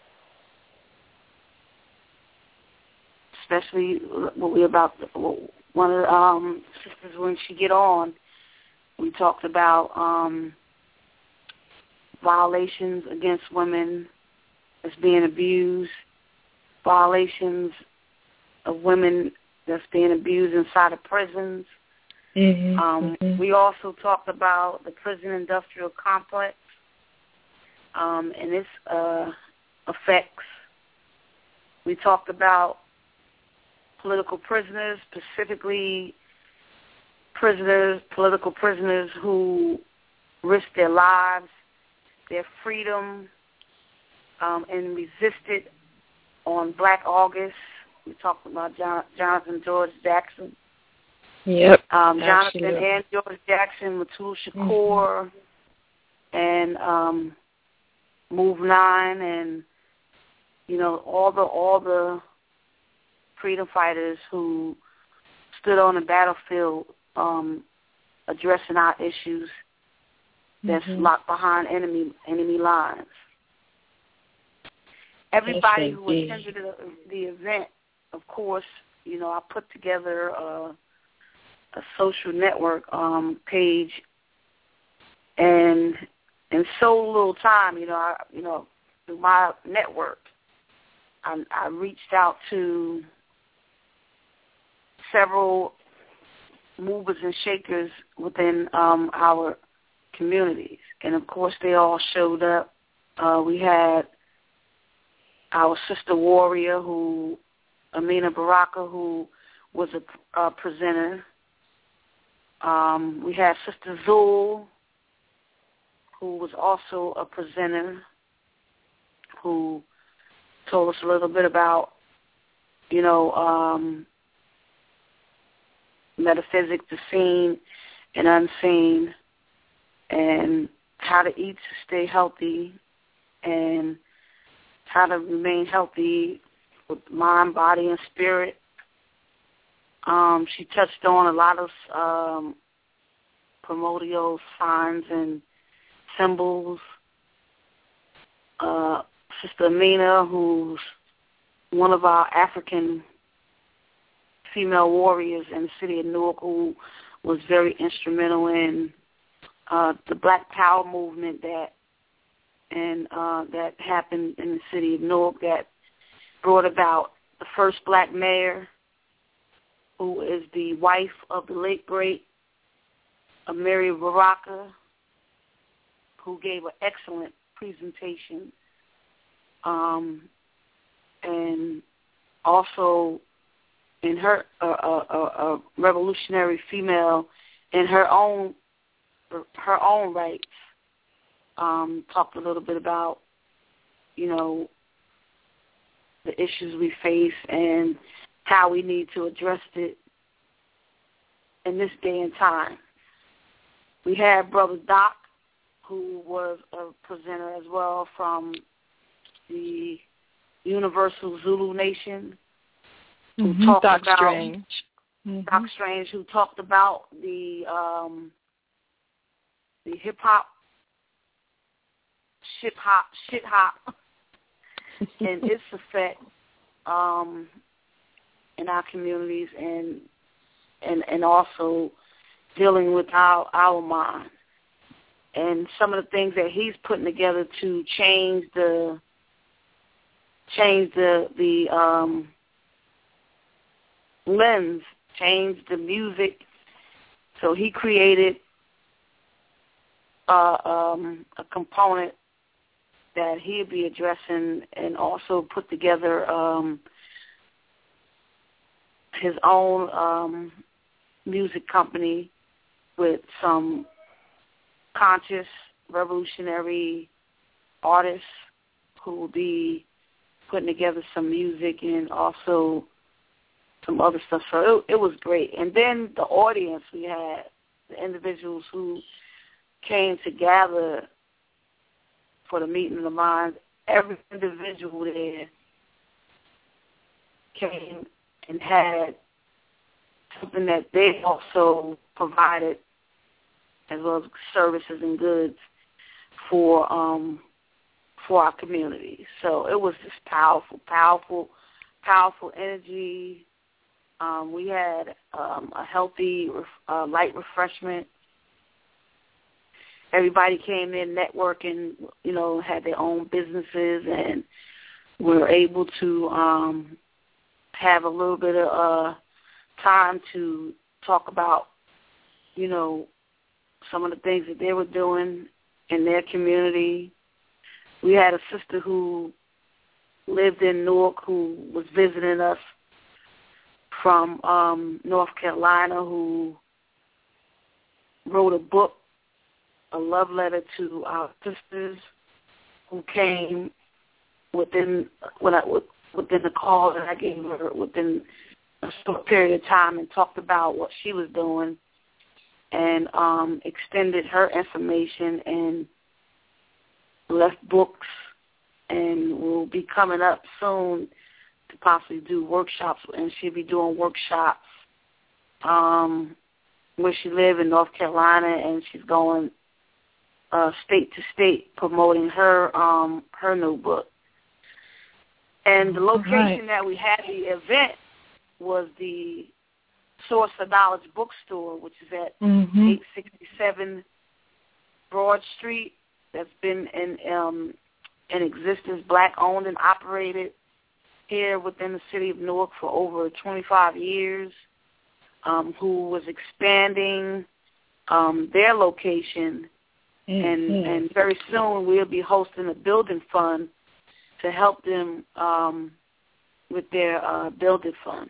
Especially what we about one of the um, sisters when she get on, we talked about um, violations against women that's being abused, violations of women that's being abused inside of prisons.
Mm-hmm.
Um,
mm-hmm.
We also talked about the prison industrial complex um, and its uh, effects. We talked about political prisoners, specifically prisoners, political prisoners who risked their lives, their freedom, um, and resisted on Black August. We talked about John, Jonathan George Jackson.
Yep.
Um, Jonathan
absolutely.
and George Jackson, Matul Shakur, mm-hmm. and um, Move Nine, and you know all the all the freedom fighters who stood on the battlefield, um, addressing our issues that's
mm-hmm.
locked behind enemy enemy lines. Everybody
yes,
who attended the, the event, of course, you know I put together a, a social network um, page, and in so little time, you know, I, you know, through my network, I, I reached out to several movers and shakers within um, our communities, and of course, they all showed up. Uh, we had our sister warrior, who Amina Baraka, who was a uh, presenter. Um, we had Sister Zul, who was also a presenter, who told us a little bit about, you know, um, metaphysics, the seen and unseen, and how to eat to stay healthy, and how to remain healthy with mind, body, and spirit. Um, she touched on a lot of um, primordial signs and symbols. Uh, Sister Amina, who's one of our African female warriors in the city of Newark, who was very instrumental in uh, the Black Power movement that and uh, that happened in the city of Newark, that brought about the first Black mayor, who is the wife of the late great Amiri Baraka, who gave an excellent presentation, um, and also in her uh, a, a revolutionary female in her own her own rights. Um, talked a little bit about, you know, the issues we face and how we need to address it in this day and time. We had Brother Doc, who was a presenter as well from the Universal Zulu Nation, who
mm-hmm.
talked
Doc
about
Strange. Mm-hmm.
Doc Strange, who talked about the um, the hip hop, shit hop, shit hop, and its effect um, in our communities, and and and also dealing with our our mind, and some of the things that he's putting together to change the change the the um, lens, change the music. So he created uh, um, a component that he'll be addressing, and also put together um, his own um, music company with some conscious revolutionary artists who will be putting together some music and also some other stuff. So it, it was great. And then the audience, we had the individuals who came to gather for the meeting of the minds. Every individual there came and had something that they also provided, as well as services and goods for um, for our community. So it was just powerful, powerful, powerful energy. Um, we had um, a healthy, uh, light refreshment. Everybody came in networking, you know, had their own businesses, and we were able to um, have a little bit of uh, time to talk about, you know, some of the things that they were doing in their community. We had a sister who lived in Newark who was visiting us from um, North Carolina, who wrote a book, a love letter to our sisters, who came within when I, within the call that I gave her within a short period of time, and talked about what she was doing, and um, extended her information and left books, and will be coming up soon to possibly do workshops, and she'll be doing workshops um, where she lives in North Carolina, and she's going uh, state to state promoting her um, her new book. And the location right. that we had the event was the Source of Knowledge Bookstore, which is at mm-hmm. eight sixty-seven Broad Street. That's been in um, in existence, black-owned and operated here within the city of Newark for over twenty-five years, um, who was expanding um, their location. Mm-hmm. And, and very soon we'll be hosting a building fund to help them um, with their uh, building fund.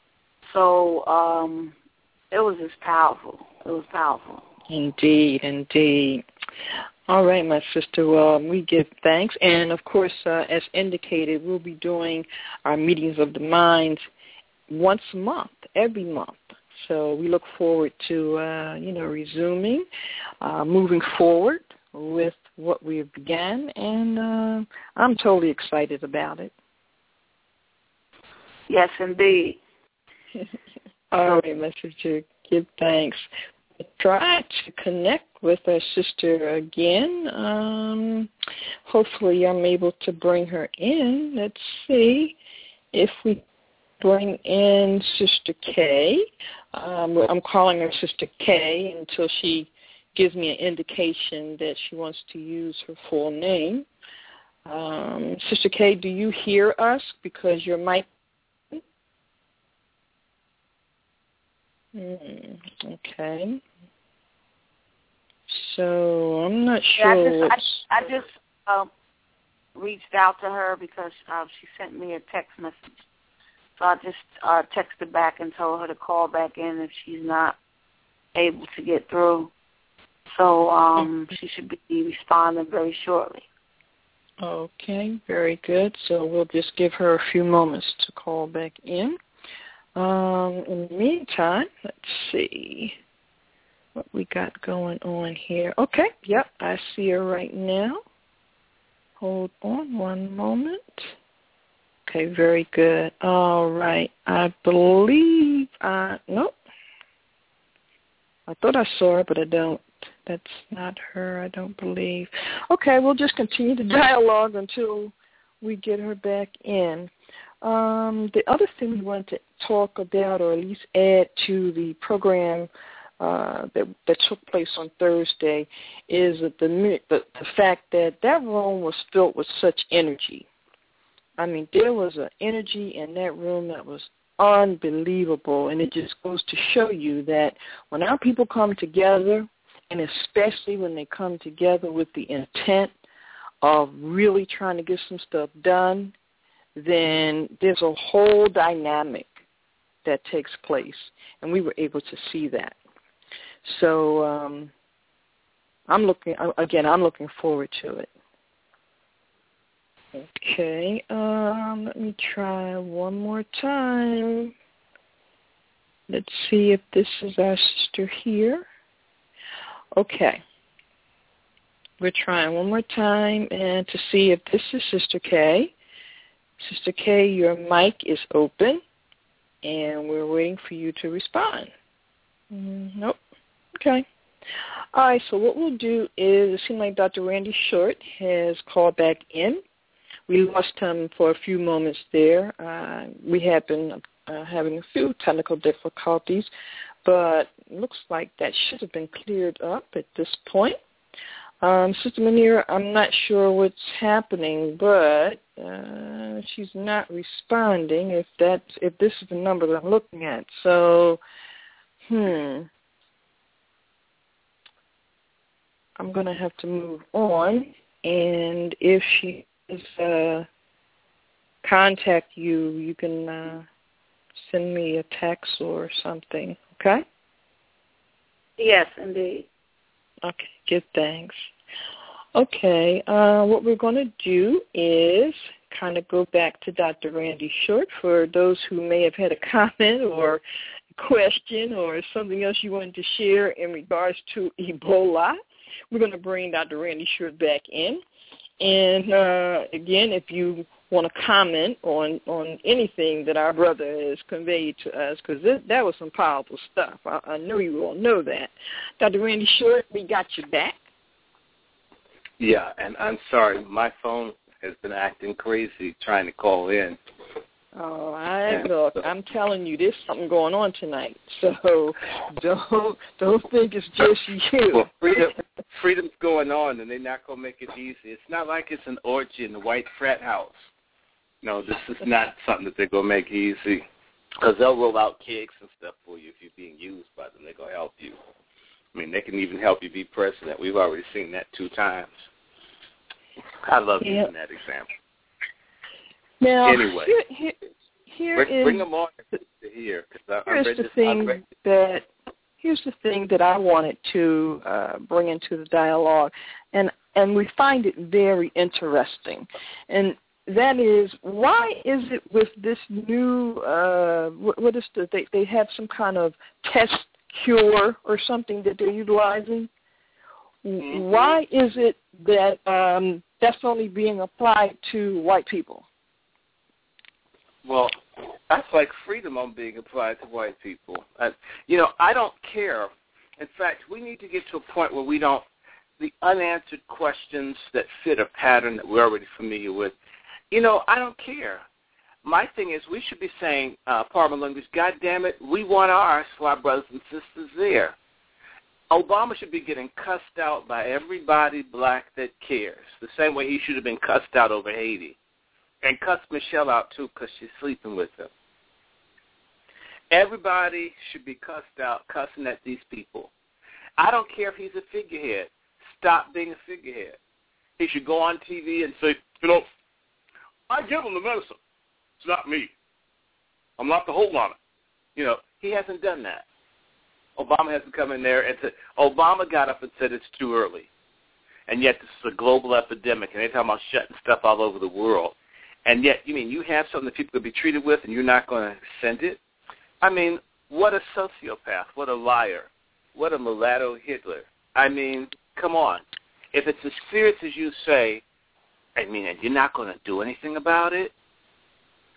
So um, it was just powerful. It was powerful.
Indeed, indeed. All right, my sister. Well, we give thanks. And, of course, uh, as indicated, we'll be doing our meetings of the minds once a month, every month. So we look forward to, uh, you know, resuming, uh, moving forward with what we have began. And uh, I'm totally excited about it.
Yes, indeed.
All right, my sister. Give thanks. Try to connect with our sister again. Um, hopefully I'm able to bring her in. Let's see if we bring in Sister K. Um, I'm calling her Sister K until she gives me an indication that she wants to use her full name. Um, Sister K, do you hear us? Because your mic... Mm, okay. So I'm not sure.
Yeah, I just, I, I just um, reached out to her because uh, she sent me a text message. So I just uh, texted back and told her to call back in if she's not able to get through. So um, she should be responding very shortly.
Okay, very good. So we'll just give her a few moments to call back in. Um, in the meantime, let's see what we got going on here. Okay, yep, I see her right now. Hold on one moment. Okay, very good. All right. I believe I, nope. I thought I saw her, but I don't. That's not her, I don't believe. Okay, we'll just continue the dialogue until we get her back in. Um, the other thing we wanted to talk about, or at least add to the program uh, that, that took place on Thursday, is that the, the the fact that that room was filled with such energy. I mean, there was an energy in that room that was unbelievable, and it just goes to show you that when our people come together, and especially when they come together with the intent of really trying to get some stuff done, then there's a whole dynamic that takes place, and we were able to see that. So um, I'm looking, again, I'm looking forward to it. Okay, um, let me try one more time. Let's see if this is our sister here. Okay. We're trying one more time and to see if this is Sister K. Sister K, your mic is open, and we're waiting for you to respond. Mm, nope. Okay. All right, so what we'll do is, it seems like Doctor Randy Short has called back in. We lost him for a few moments there. Uh, we have been uh, having a few technical difficulties, but it looks like that should have been cleared up at this point. Um, Sister Manira, I'm not sure what's happening, but uh, she's not responding if that's, if this is the number that I'm looking at. So, hmm. I'm going to have to move on, and if she is uh, contact you, you can uh, send me a text or something, okay?
Yes, indeed.
Okay, good, thanks. Okay, uh, what we're going to do is kind of go back to Doctor Randy Short for those who may have had a comment or a question or something else you wanted to share in regards to Ebola. We're going to bring Doctor Randy Short back in. And, uh, again, if you want to comment on, on anything that our brother has conveyed to us, because that was some powerful stuff. I, I know you all know that. Doctor Randy Short, we got you back.
Yeah, and I'm sorry. My phone has been acting crazy trying to call in.
Oh, I look, I'm telling you, there's something going on tonight. So don't don't think it's just you.
Well, freedom, freedom's going on, and they're not going to make it easy. It's not like it's an orgy in the white frat house. No, this is not something that they're going to make easy, because they'll roll out cakes and stuff for you if you're being used by them. They're going to help you. I mean, they can even help you be president. We've already seen that two times. I love yep. using that example.
Now,
anyway,
here, here, here
bring,
is,
bring them on to here. I,
here's
I read
the
this,
thing
read
that here's the thing that I wanted to uh, bring into the dialogue, and and we find it very interesting, and that is, why is it with this new uh, what, what is the they they have some kind of test cure or something that they're utilizing? Mm-hmm. Why is it that um, that's only being applied to white people?
Well, that's like freedom on being applied to white people. Uh, you know, I don't care. In fact, we need to get to a point where we don't, the unanswered questions that fit a pattern that we're already familiar with, you know, I don't care. My thing is we should be saying, uh, pardon my language, God damn it, we want ours for our brothers and sisters there. Obama should be getting cussed out by everybody black that cares, the same way he should have been cussed out over Haiti. And cuss Michelle out, too, because she's sleeping with him. Everybody should be cussed out, cussing at these people. I don't care if he's a figurehead. Stop being a figurehead. He should go on T V and say, you know, I give him the medicine. It's not me. I'm not the hold on it. You know, he hasn't done that. Obama hasn't come in there and said, Obama got up and said it's too early. And yet this is a global epidemic, and they're talking about shutting stuff all over the world. And yet, you mean you have something that people could be treated with and you're not going to send it? I mean, what a sociopath. What a liar. What a mulatto Hitler. I mean, come on. If it's as serious as you say, I mean, and you're not going to do anything about it?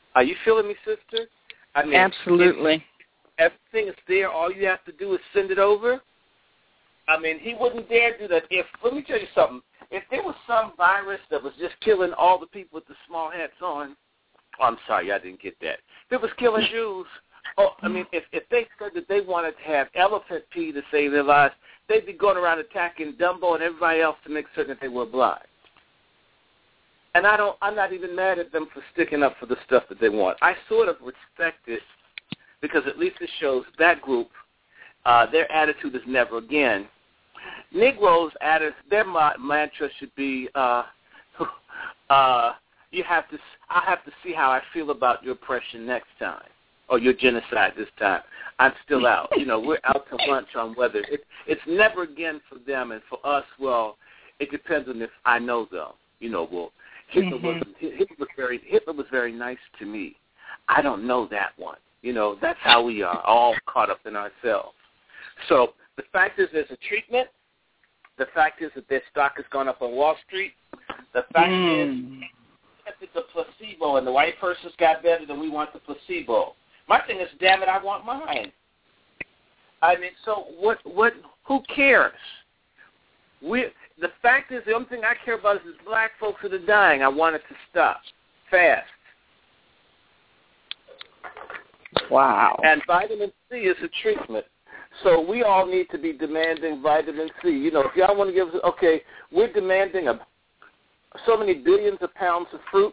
Are you feeling me, sister? I mean,
absolutely.
Everything is there. All you have to do is send it over. I mean, he wouldn't dare do that. If let me tell you something. If there was some virus that was just killing all the people with the small hats on, oh, I'm sorry, I didn't get that. If it was killing Jews, oh, I mean, if if they said that they wanted to have elephant pee to save their lives, they'd be going around attacking Dumbo and everybody else to make certain that they were blind. And I don't, I'm not even mad at them for sticking up for the stuff that they want. I sort of respect it because at least it shows that group, uh, their attitude is never again. Negroes, their mantra should be, uh, uh, you have to, I have to see how I feel about your oppression next time, or your genocide this time. I'm still out. You know, we're out to lunch on whether it, it's never again for them, and for us, well, it depends on if I know them. You know, well, Hitler was Hitler was very Hitler was very nice to me. I don't know that one. You know, that's how we are, all caught up in ourselves. So the fact is, there's a treatment. The fact is that their stock has gone up on Wall Street. The fact mm. is that it's a placebo, and the white person's got better than we want the placebo. My thing is, damn it, I want mine. I mean, so what? What? Who cares? We. The fact is, the only thing I care about is this black folks that are dying. I want it to stop fast.
Wow.
And vitamin C is a treatment. So we all need to be demanding vitamin C. You know, if y'all want to give us, okay, we're demanding a, so many billions of pounds of fruit.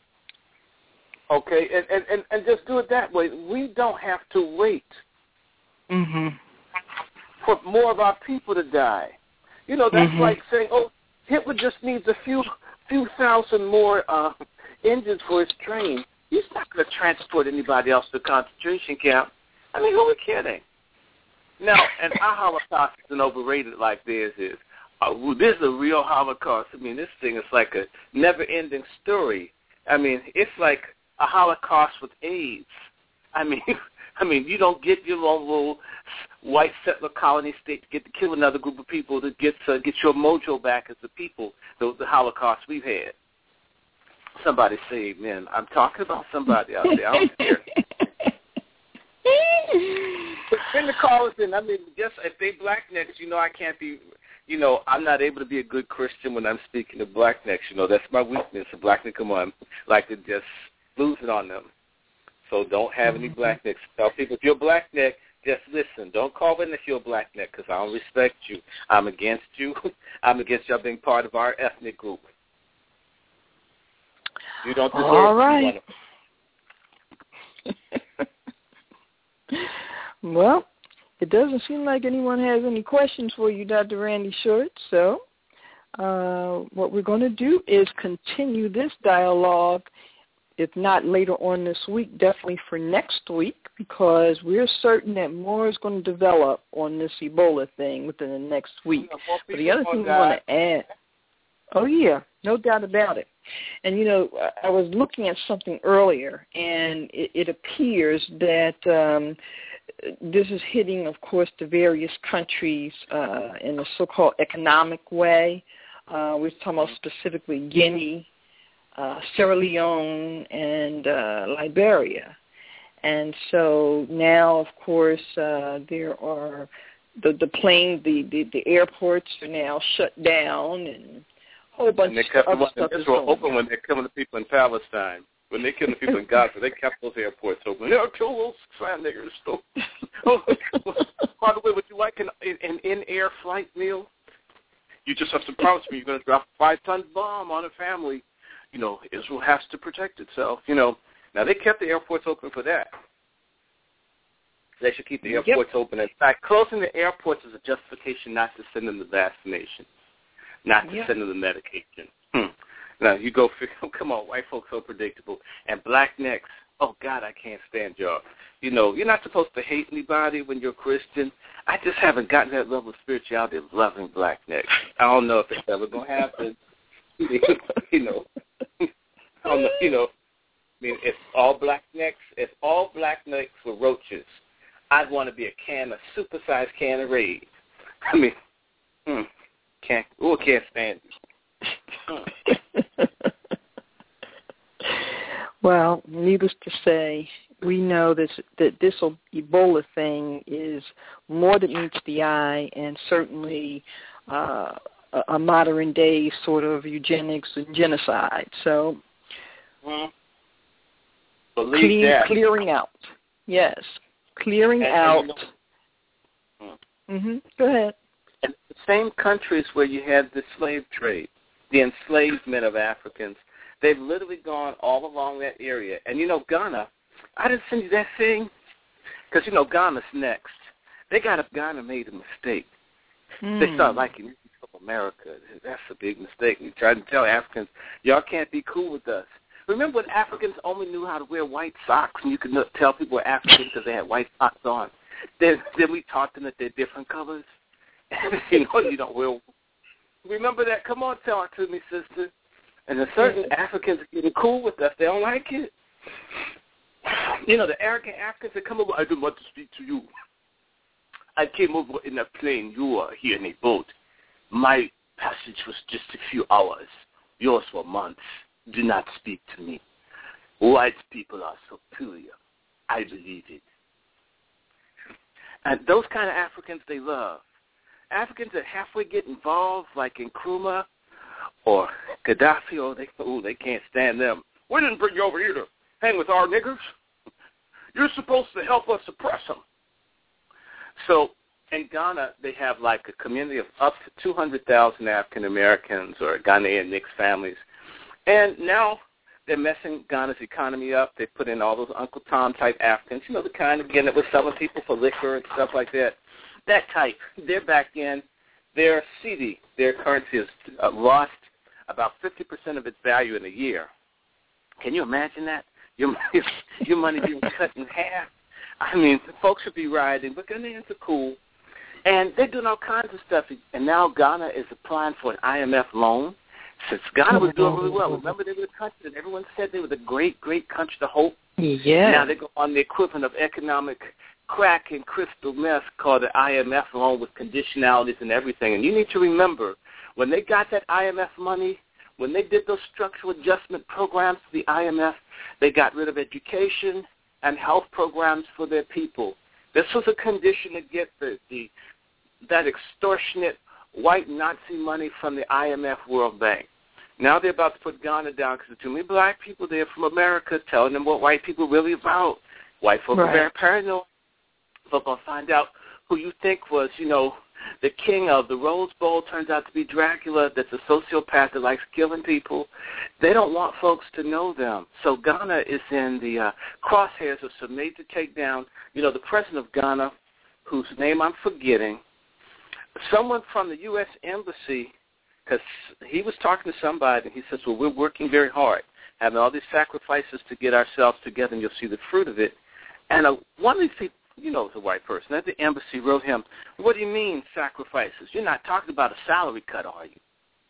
Okay, and, and, and, and just do it that way. We don't have to wait
mm-hmm.
for more of our people to die. You know, that's mm-hmm. like saying, oh, Hitler just needs a few few thousand more uh, engines for his train. He's not going to transport anybody else to a concentration camp. I mean, who are we kidding? Now, and our Holocaust isn't overrated like theirs is. Uh, this is a real Holocaust. I mean, this thing is like a never-ending story. I mean, it's like a Holocaust with AIDS. I mean, I mean, you don't get your own little white settler colony state to get to kill another group of people to get uh, get your mojo back as a people. The, the Holocaust we've had. Somebody say amen. I'm talking about somebody out there. I don't care. Bring the callers in. I mean, just if they black necks, you know, I can't be. You know, I'm not able to be a good Christian when I'm speaking to black necks. You know, that's my weakness. A black neck, come on, like to just lose it on them. So don't have any black necks. Tell people, if you're a black neck, just listen. Don't call in if you're a black neck because I don't respect you. I'm against you. I'm against y'all being part of our ethnic group. You don't deserve
All right. Well, it doesn't seem like anyone has any questions for you, Doctor Randy Short. So uh, what we're going to do is continue this dialogue, if not later on this week, definitely for next week, because we're certain that more is going to develop on this Ebola thing within the next week. But the other thing we want to add, oh, yeah, no doubt about it. And, you know, I was looking at something earlier, and it, it appears that um, this is hitting, of course, the various countries uh, in a so-called economic way. Uh, we're talking about specifically Guinea, uh, Sierra Leone, and uh, Liberia. And so now, of course, uh, there are the, the plane, the, the, the airports are now shut down, and a whole bunch
and they kept
of
the
stuff
Israel
is going
open
on.
when they're killing the people in Palestine. When they kill the people in Gaza, they kept those airports open. They'll kill those fine niggers. So, oh, by the way, would you like an, an in-air flight meal? You just have to promise me you're going to drop a five-ton bomb on a family. You know, Israel has to protect itself. You know, now they kept the airports open for that. They should keep the airports yep. open. In fact, closing the airports is a justification not to send them the vaccination, not to yep. send them the medication. Hmm. Now, you go, come on, white folks so predictable. And black necks, oh, God, I can't stand y'all. You know, you're not supposed to hate anybody when you're Christian. I just haven't gotten that level of spirituality of loving black necks. I don't know if it's ever going to happen. you know, I don't know, you know, I mean, if all black necks, if all black necks were roaches, I'd want to be a can, a supersized can of Raid. I mean, hmm, can't, oh, can't stand it.
Well, needless to say, we know this, that this Ebola thing is more than meets the eye, and certainly uh, a modern-day sort of eugenics and genocide. So,
mm-hmm. Believe
clean,
that.
clearing out. Yes, clearing
and,
out.
And you know,
mm-hmm. Go ahead.
And the same countries where you had the slave trade, the enslavement of Africans, they've literally gone all along that area. And, you know, Ghana, I didn't send you that thing because, you know, Ghana's next. They got a, Ghana made a mistake. Mm. They start liking America. That's a big mistake. We try to tell Africans, y'all can't be cool with us. Remember when Africans only knew how to wear white socks and you could tell people were Africans because they had white socks on? Then, then we taught them that they're different colors. you know, you don't wear. Remember that? Come on, tell it to me, sister. And the certain Africans are getting cool with us. They don't like it. You know, the arrogant Africans that come over, I don't want to speak to you. I came over in a plane. You are here in a boat. My passage was just a few hours. Yours were months. Do not speak to me. White people are superior. I believe it. And those kind of Africans they love. Africans that halfway get involved, like in Nkrumah or Gaddafi, oh, they, oh, they can't stand them. We didn't bring you over here to hang with our niggers. You're supposed to help us suppress them. So in Ghana, they have like a community of up to two hundred thousand African Americans or Ghanaian mixed families. And now they're messing Ghana's economy up. They put in all those Uncle Tom type Africans, you know, the kind, again, that was selling people for liquor and stuff like that. That type. They're back in. Their C D, their currency, has uh, lost about fifty percent of its value in a year. Can you imagine that? Your, your money being cut in half. I mean, folks should be rioting, but Ghanaians are cool. And they're doing all kinds of stuff. And now Ghana is applying for an I M F loan. Since Ghana was doing really well. Remember, they were a country that everyone said they were the great, great country to hope?
Yeah.
Now they go on the equivalent of economic crack and crystal meth called the I M F loan with conditionalities and everything. And you need to remember, when they got that I M F money, when they did those structural adjustment programs for the I M F, they got rid of education and health programs for their people. This was a condition to get the, the that extortionate white Nazi money from the I M F World Bank. Now they're about to put Ghana down because there's too many black people there from America telling them what white people really about. White folk right. are very paranoid. Folk going to find out who you think was, you know, the king of the Rose Bowl turns out to be Dracula, that's a sociopath that likes killing people. They don't want folks to know them. So Ghana is in the uh, crosshairs of some major takedown. You know, the president of Ghana, whose name I'm forgetting, someone from the U S Embassy, because he was talking to somebody, and he says, well, we're working very hard, having all these sacrifices to get ourselves together, and you'll see the fruit of it. And uh, one of these people, you know, it's a white person at the embassy, wrote him, what do you mean sacrifices? You're not talking about a salary cut, are you?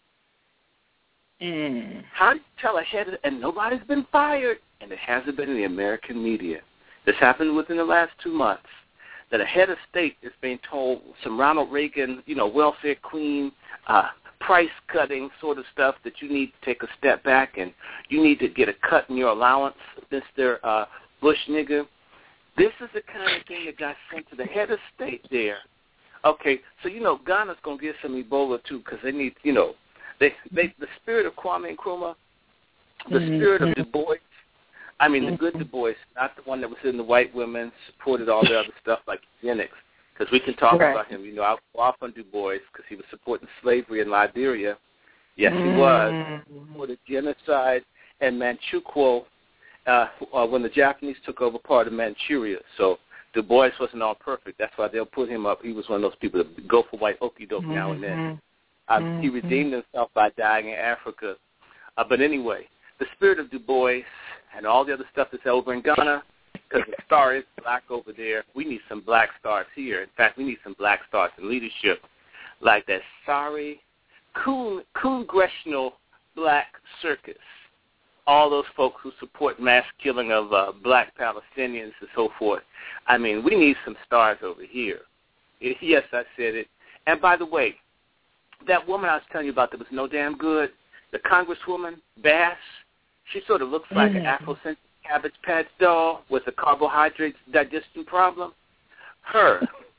Mm. How do you tell a head of, and nobody's been fired, and it hasn't been in the American media. This happened within the last two months, that a head of state is being told some Ronald Reagan, you know, welfare queen, uh, price-cutting sort of stuff, that you need to take a step back and you need to get a cut in your allowance, Mister Uh, Bush nigger. This is the kind of thing that got sent to the head of state there. Okay, so, you know, Ghana's going to get some Ebola, too, because they need, you know, they, they the spirit of Kwame Nkrumah, the mm-hmm. spirit of Du Bois, I mean, the good Du Bois, not the one that was in the white women, supported all the other stuff like eugenics, because we can talk right. about him. You know, I go off on Du Bois because he was supporting slavery in Liberia. Yes, he was. For the genocide and Manchukuo uh, uh, when the Japanese took over part of Manchuria. So Du Bois wasn't all perfect. That's why they'll put him up. He was one of those people that go for white okey doke mm-hmm. now and then. Uh, mm-hmm. He redeemed himself by dying in Africa. Uh, but anyway, the spirit of Du Bois and all the other stuff that's over in Ghana, because the star is black over there. We need some black stars here. In fact, we need some black stars in leadership, like that sorry, con- congressional black circus. All those folks who support mass killing of uh, black Palestinians and so forth. I mean, we need some stars over here. It, yes, I said it. And by the way, that woman I was telling you about that was no damn good, the Congresswoman, Bass,
She sort of looks like mm-hmm. an Afrocentric Cabbage Patch doll with a carbohydrate digestion problem. Her.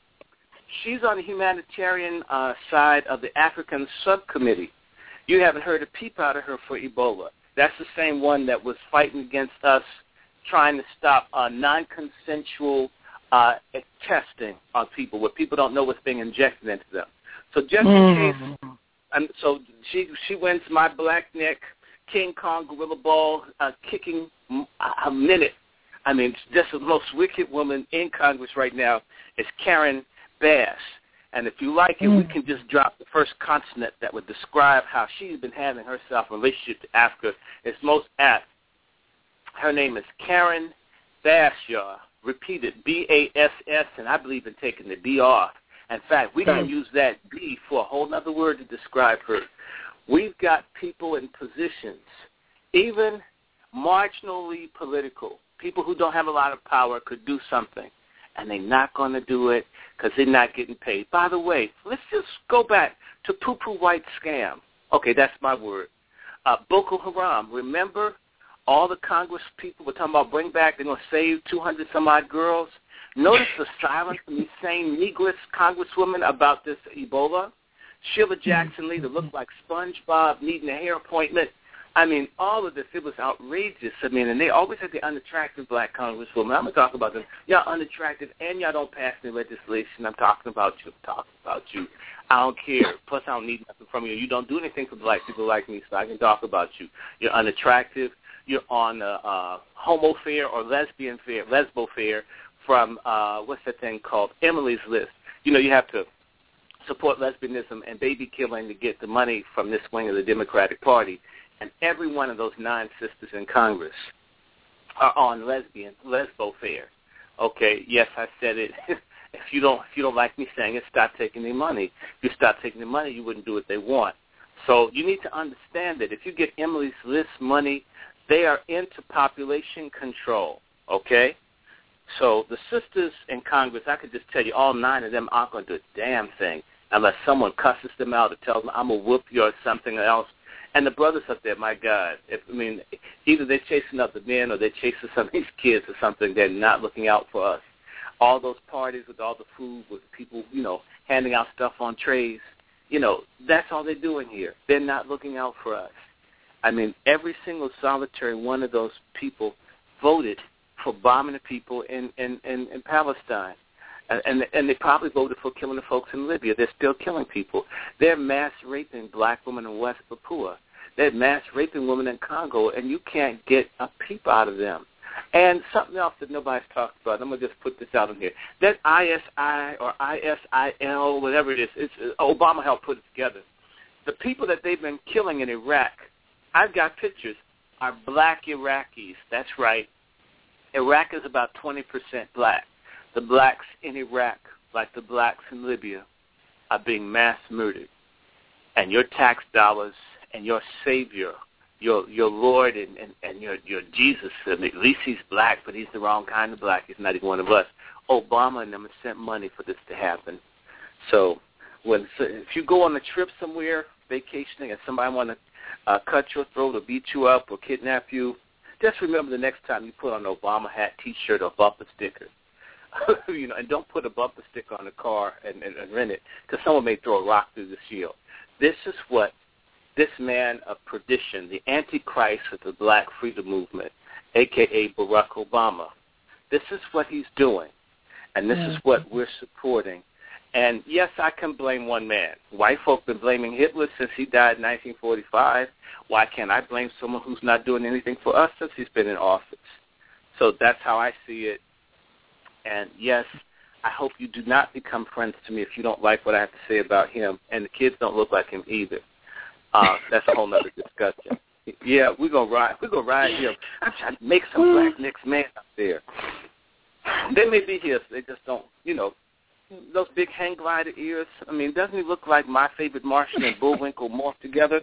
She's on the humanitarian uh, side of the African subcommittee. You haven't heard a peep out of her for Ebola. That's the same one that was fighting against us, trying to stop uh, non-consensual uh, testing on people where people don't know what's being injected into them. So just mm. in case, um, so she she wins my black neck, King Kong gorilla ball uh, kicking a minute. I mean, just the most wicked woman in Congress right now is Karen Bass. And if you like it, mm. we can just drop the first consonant that would describe how she's been having herself in relationship to Africa. It's most apt. Her name is Karen Bass, y'all. Repeated, B A S S, and I believe in taking the B off. In fact, we can use that B for a whole other word to describe her. We've got people in positions, even marginally political, people who don't have a lot of power could do something, and they're not going to do it because they're not getting paid. By the way, let's just go back to poo-poo white scam. Okay, that's my word. Uh, Boko Haram, remember all the Congress people were talking about bring back, they're going to save two hundred some odd girls. Notice the silence from these same Negress congresswomen about this Ebola. Sheila Jackson Lee that looked like SpongeBob needing a hair appointment. I mean, all of this, it was outrageous. I mean, and they always had the unattractive black congresswoman. I'm going to talk about them. Y'all unattractive, and y'all don't pass any legislation. I'm talking about you. I'm talking about you. I don't care. Plus, I don't need nothing from you. You don't do anything for black people like me, so I can talk about you. You're unattractive. You're on a uh, homo fair or lesbian fair, lesbo fair from, uh, what's that thing called, Emily's List. You know, you have to support lesbianism and baby killing to get the money from this wing of the Democratic Party. And every one of those nine sisters in Congress are on lesbian, lesbo fair. Okay, yes, I said it. if you don't if you don't like me saying it, stop taking their money. If you stop taking their money, you wouldn't do what they want. So you need to understand that if you get Emily's List money, they are into population control, okay? So the sisters in Congress, I could just tell you, all nine of them aren't going to do a damn thing unless someone cusses them out or tells them, I'm going to whoop you or something else. And the brothers up there, my God, if, I mean, either they're chasing other men or they're chasing some of these kids or something. They're not looking out for us. All those parties with all the food, with people, you know, handing out stuff on trays, you know, that's all they're doing here. They're not looking out for us. I mean, every single solitary one of those people voted for bombing the people in, in, in, in Palestine. And, and and they probably voted for killing the folks in Libya. They're still killing people. They're mass raping black women in West Papua. They're mass raping women in Congo, and you can't get a peep out of them. And something else that nobody's talked about, I'm going to just put this out in here. That I S I or I S I L, whatever it is, it's, Obama helped put it together. The people that they've been killing in Iraq, I've got pictures, are black Iraqis. That's right. Iraq is about twenty percent black. The blacks in Iraq, like the blacks in Libya, are being mass murdered. And your tax dollars and your Savior, your your Lord and, and, and your, your Jesus, I mean, at least he's black, but he's the wrong kind of black. He's not even one of us. Obama and them have sent money for this to happen. So when so if you go on a trip somewhere, vacationing, and somebody want to uh, cut your throat or beat you up or kidnap you, just remember the next time you put on an Obama hat, T-shirt, or bumper sticker. you know, and don't put a bumper sticker on the car and, and, and rent it, because someone may throw a rock through the shield. This is what this man of perdition, the Antichrist of the Black Freedom Movement, a k a. Barack Obama, this is what he's doing, and this mm-hmm. is what we're supporting. And, yes, I can blame one man. White folk have been blaming Hitler since he died in nineteen forty-five. Why can't I blame someone who's not doing anything for us since he's been in office? So that's how I see it. And, yes, I hope you do not become friends to me if you don't like what I have to say about him. And the kids don't look like him either. Uh, that's a whole other discussion. Yeah, we're going to ride. We're going to ride him. I'm trying to make some black next man out there. They may be here, so they just don't, you know, those big hang glider ears. I mean, doesn't he look like My Favorite Martian and Bullwinkle morphed together?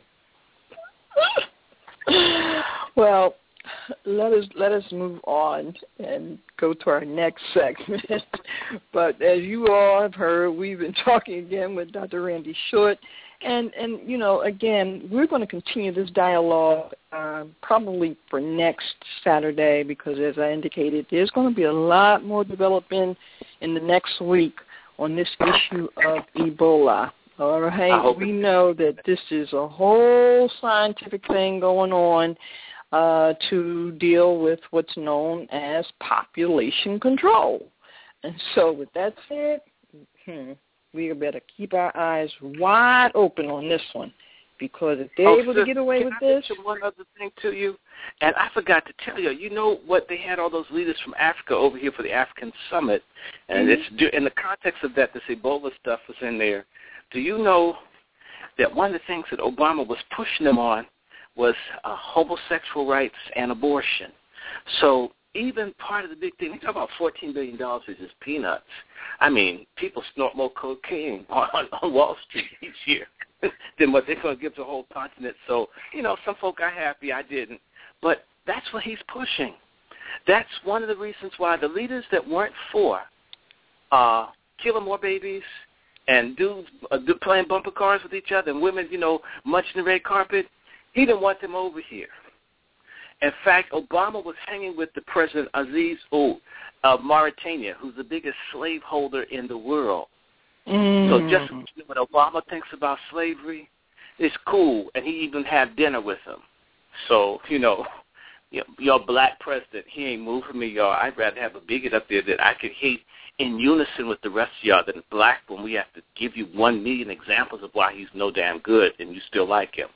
Well, let us let us move on and go to our next segment. But as you all have heard, we've been talking again with Doctor Randy Short, And, and you know, again, we're going to continue this dialogue uh, probably for next Saturday because, as I indicated, there's going to be a lot more development in the next week on this issue of Ebola. All right? We know that this is a whole scientific thing going on uh, to deal with what's known as population control. And so with that said, hmm, we better keep our eyes wide open on this one, because if they're
oh,
able
sis,
to get away with
I
this.
mention one other thing to you, and I forgot to tell you. You know what? They had all those leaders from Africa over here for the African Summit, and mm-hmm. it's in the context of that, this Ebola stuff was in there. Do you know that one of the things that Obama was pushing them on was uh, homosexual rights and abortion? So even part of the big thing, we talk about fourteen billion dollars is just peanuts. I mean, people snort more cocaine on, on Wall Street each year than what they're going to give to the whole continent. So, you know, some folk are happy, I didn't. But that's what he's pushing. That's one of the reasons why the leaders that weren't for uh, killing more babies and dudes uh, playing bumper cars with each other and women, you know, munching the red carpet, he didn't want them over here. In fact, Obama was hanging with the President Aziz Ould of Mauritania, who's the biggest slaveholder in the world. Mm. So just when Obama thinks about slavery, it's cool, and he even had dinner with him. So, you know, your black president, he ain't moving me, y'all. I'd rather have a bigot up there that I could hate in unison with the rest of y'all than a black one. We have to give you one million examples of why he's no damn good, and you still like him.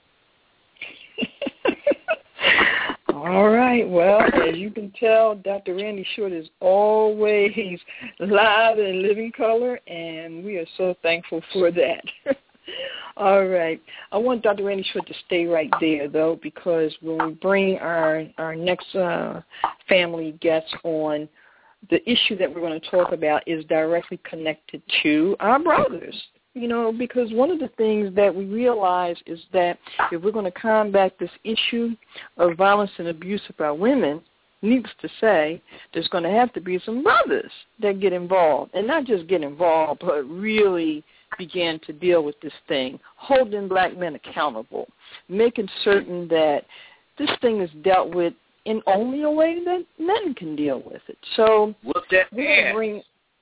All right. Well, as you can tell, Doctor Randy Short is always live and in living color, and we are so thankful for that. All right. I want Doctor Randy Short to stay right there, though, because when we bring our, our next uh, family guests on, the issue that we're going to talk about is directly connected to our brothers. You know, because one of the things that we realize is that if we're going to combat this issue of violence and abuse of our women, needless to say, there's going to have to be some brothers that get involved, and not just get involved, but really begin to deal with this thing, holding black men accountable, making certain that this thing is dealt with in only a way that men can deal with it. So
Whoop that
we're going to bring...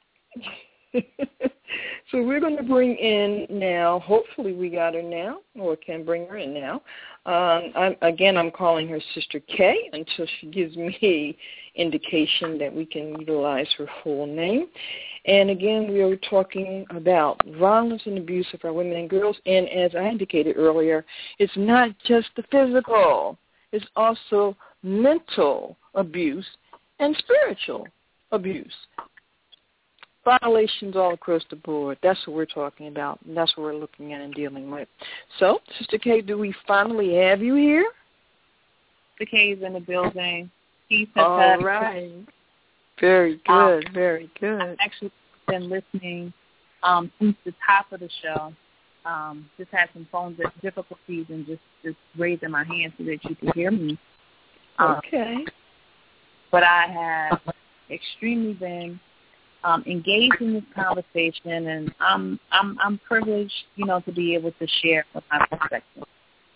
So we're going to bring in now, hopefully we got her now, or can bring her in now. Um, I'm, again, I'm calling her Sister K until she gives me indication that we can utilize her full name. And again, we are talking about violence and abuse of our women and girls. And as I indicated earlier, it's not just the physical. It's also mental abuse and spiritual abuse. Violations all across the board. That's what we're talking about, and that's what we're looking at and dealing with. So, Sister K, do we finally have you here?
Sister K is in the building. Peace
all
and
right. Very good, um, very good.
I've actually been listening um, since the top of the show. Um, just had some phone difficulties and just, just raising my hand so that you could hear me. Um,
okay.
But I have extremely been Um, engaged in this conversation, and I'm I'm I'm privileged, you know, to be able to share with my perspective.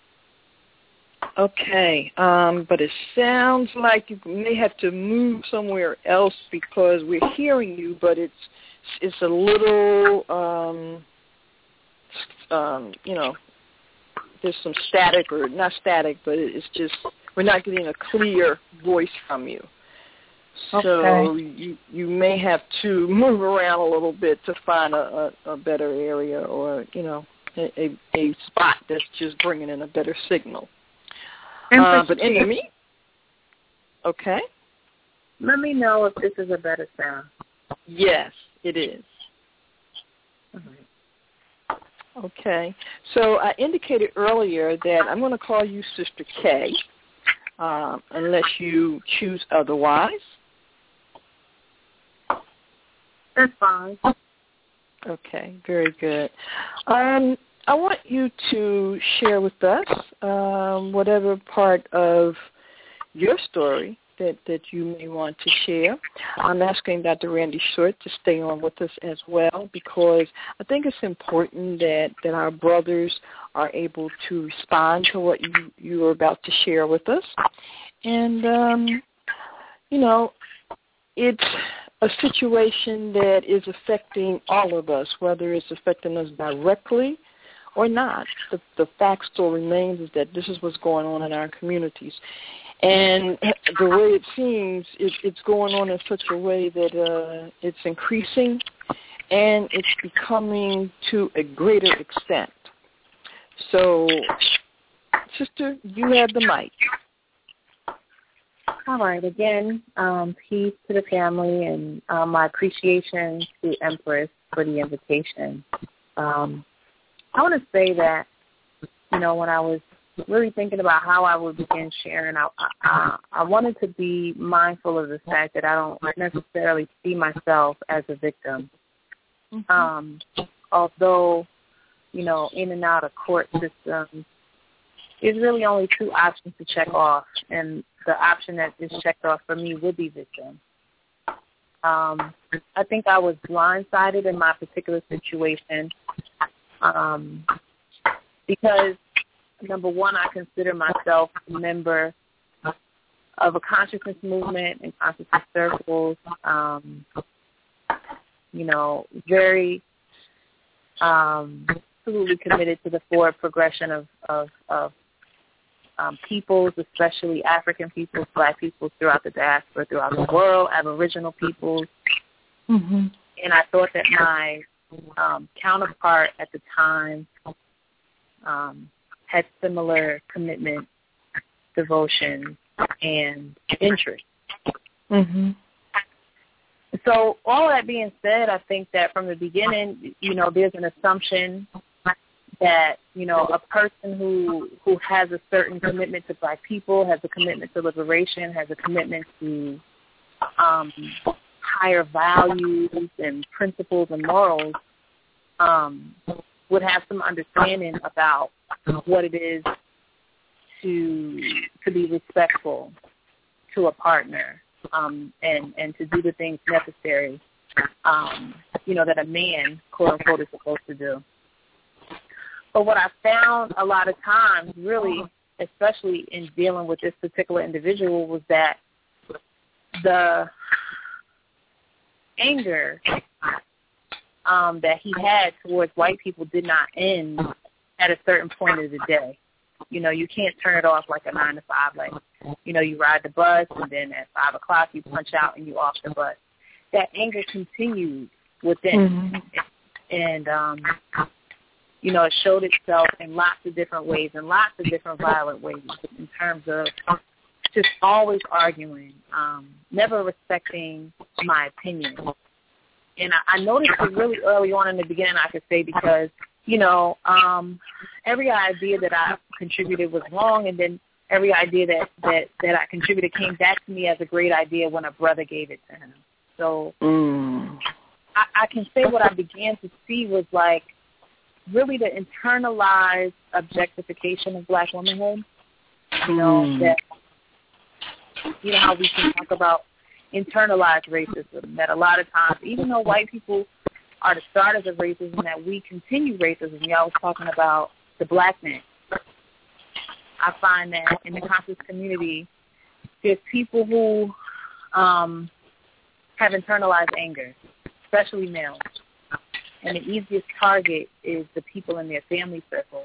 Okay, um, but it sounds like you may have to move somewhere else because we're hearing you, but it's it's a little, um, um, you know, there's some static, or not static, but it's just we're not getting a clear voice from you. So
okay.
you you may have to move around a little bit to find a, a, a better area, or, you know, a, a, a spot that's just bringing in a better signal. Uh, but in the meantime, okay.
Let me know if this is a better sound.
Yes, it is.
All right.
Okay. So I indicated earlier that I'm going to call you Sister K, um, unless you choose otherwise.
That's fine.
Okay, very good. Um, I want you to share with us um, whatever part of your story that, that you may want to share. I'm asking Doctor Randy Short to stay on with us as well, because I think it's important that, that our brothers are able to respond to what you, you are about to share with us. And, um, you know, it's a situation that is affecting all of us, whether it's affecting us directly or not. The, the fact still remains is that this is what's going on in our communities. And the way it seems, it, it's going on in such a way that uh, it's increasing and it's becoming to a greater extent. So, sister, you have the mic.
All right. Again, um, peace to the family, and um, my appreciation to Empress for the invitation. Um, I want to say that, you know, when I was really thinking about how I would begin sharing, I, I, I wanted to be mindful of the fact that I don't necessarily see myself as a victim. Mm-hmm. Um, although, you know, in and out of court systems, there's really only two options to check off, and the option that is checked off for me would be victim. Um, I think I was blindsided in my particular situation um, because, number one, I consider myself a member of a consciousness movement and consciousness circles, um, you know, very um, absolutely committed to the forward progression of, of, of Um, peoples, especially African peoples, Black peoples throughout the diaspora, throughout the world, Aboriginal peoples. Mm-hmm. And I thought that my um, counterpart at the time um, had similar commitment, devotion, and interest. Mm-hmm. So all that being said, I think that from the beginning, you know, there's an assumption that, you know, a person who who has a certain commitment to Black people, has a commitment to liberation, has a commitment to um, higher values and principles and morals, um, would have some understanding about what it is to to be respectful to a partner, um, and, and to do the things necessary, um, you know, that a man, quote unquote, is supposed to do. But what I found a lot of times, really, especially in dealing with this particular individual, was that the anger um, that he had towards white people did not end at a certain point of the day. You know, you can't turn it off like a nine to five. Like, you know, you ride the bus, and then at five o'clock you punch out and you off the bus. That anger continued within, mm-hmm. and um, you know, it showed itself in lots of different ways, in lots of different violent ways, in terms of just always arguing, um, never respecting my opinion. And I, I noticed it really early on in the beginning, I could say, because, you know, um, every idea that I contributed was wrong, and then every idea that, that, that I contributed came back to me as a great idea when a brother gave it to him. So mm. I, I can say what I began to see was like, really the internalized objectification of Black womanhood. You know, mm. that, you know, how we can talk about internalized racism, that a lot of times, even though white people are the starters of racism, that we continue racism. Y'all was talking about the Black man. I find that in the conscious community, there's people who um, have internalized anger, especially males. And the easiest target is the people in their family circle.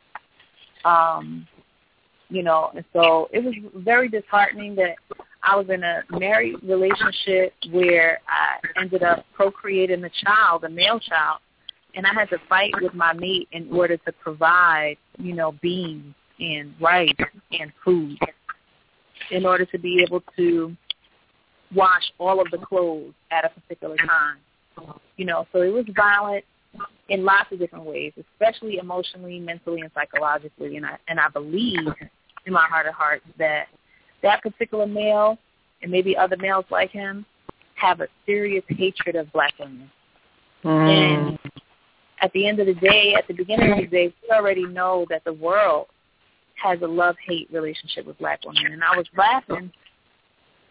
Um, you know, and so it was very disheartening that I was in a married relationship where I ended up procreating a child, a male child, and I had to fight with my mate in order to provide, you know, beans and rice and food in order to be able to wash all of the clothes at a particular time. You know, so it was violent in lots of different ways, especially emotionally, mentally, and psychologically. And I and I believe in my heart of hearts that that particular male and maybe other males like him have a serious hatred of Black women. Mm. And at the end of the day, at the beginning of the day, we already know that the world has a love-hate relationship with Black women. And I was laughing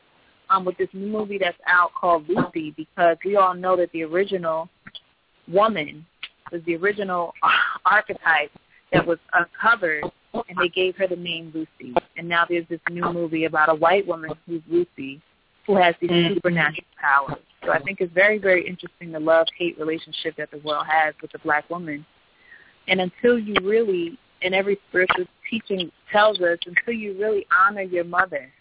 um, with this new movie that's out called Lucy, because we all know that the original woman was the original archetype that was uncovered, and they gave her the name Lucy. And now there's this new movie about a white woman who's Lucy, who has these mm-hmm. supernatural powers. So I think it's very, very interesting the love-hate relationship that the world has with the black woman. And until you really, and every spiritual teaching tells us, until you really honor your mother,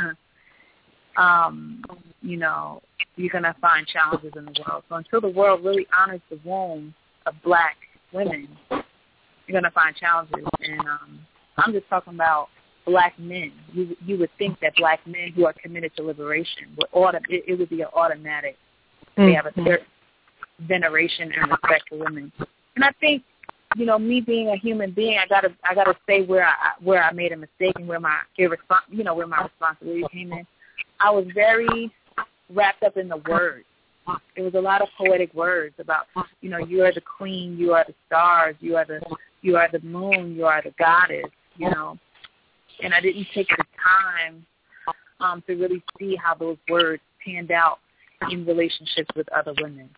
um, you know, you're going to find challenges in the world. So until the world really honors the womb of black women, you're going to find challenges. And um, I'm just talking about black men. You you would think that black men who are committed to liberation would auto, it, it would be an automatic. Mm-hmm. They have a certain veneration and respect for women. And I think, you know, me being a human being, I gotta I gotta say where I where I made a mistake and where my irrespons- you know where my responsibility came in. I was very wrapped up in the words. There was a lot of poetic words about, you know, you are the queen, you are the stars, you are the you are the moon, you are the goddess, you know. And I didn't take the time um, to really see how those words panned out in relationships with other women.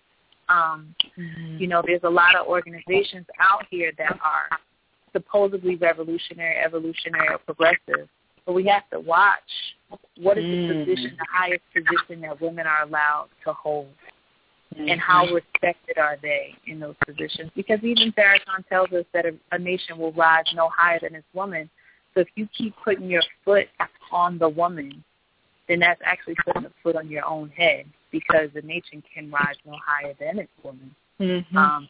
Um, mm-hmm. You know, there's a lot of organizations out here that are supposedly revolutionary, evolutionary, or progressive, but we have to watch what is mm-hmm. the position, the highest position that women are allowed to hold, mm-hmm. and how respected are they in those positions. Because even Farrakhan tells us that a, a nation will rise no higher than its woman. So if you keep putting your foot on the woman, then that's actually putting a foot on your own head, because the nation can rise no higher than its woman. Mm-hmm. Um,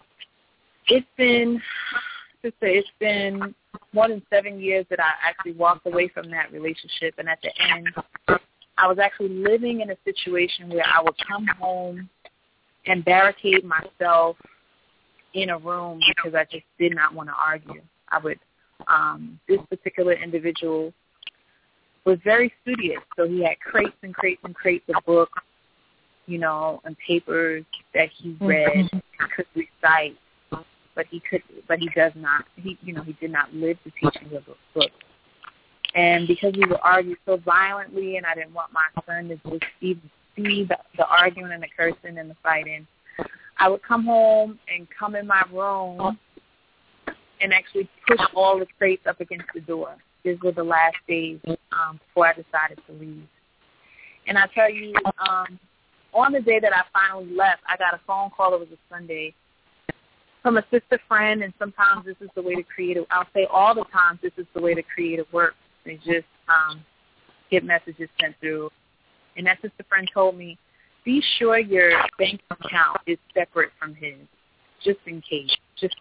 it's been, sister, it's been more than seven years that I actually walked away from that relationship, and at the end, I was actually living in a situation where I would come home and barricade myself in a room because I just did not want to argue. I would. Um, this particular individual was very studious, so he had crates and crates and crates of books, you know, and papers that he read, mm-hmm. could recite, but he could, but he does not. He, you know, he did not live the teachings of the book. And because we would argue so violently, and I didn't want my son to just even see the, the arguing and the cursing and the fighting, I would come home and come in my room and actually push all the crates up against the door. These were the last days um, before I decided to leave. And I tell you, um, on the day that I finally left, I got a phone call. It was a Sunday from a sister friend, and sometimes this is the way to create it. I'll say all the times this is the way to create it works. They just um, get messages sent through. And that sister friend told me, be sure your bank account is separate from his, just in case, just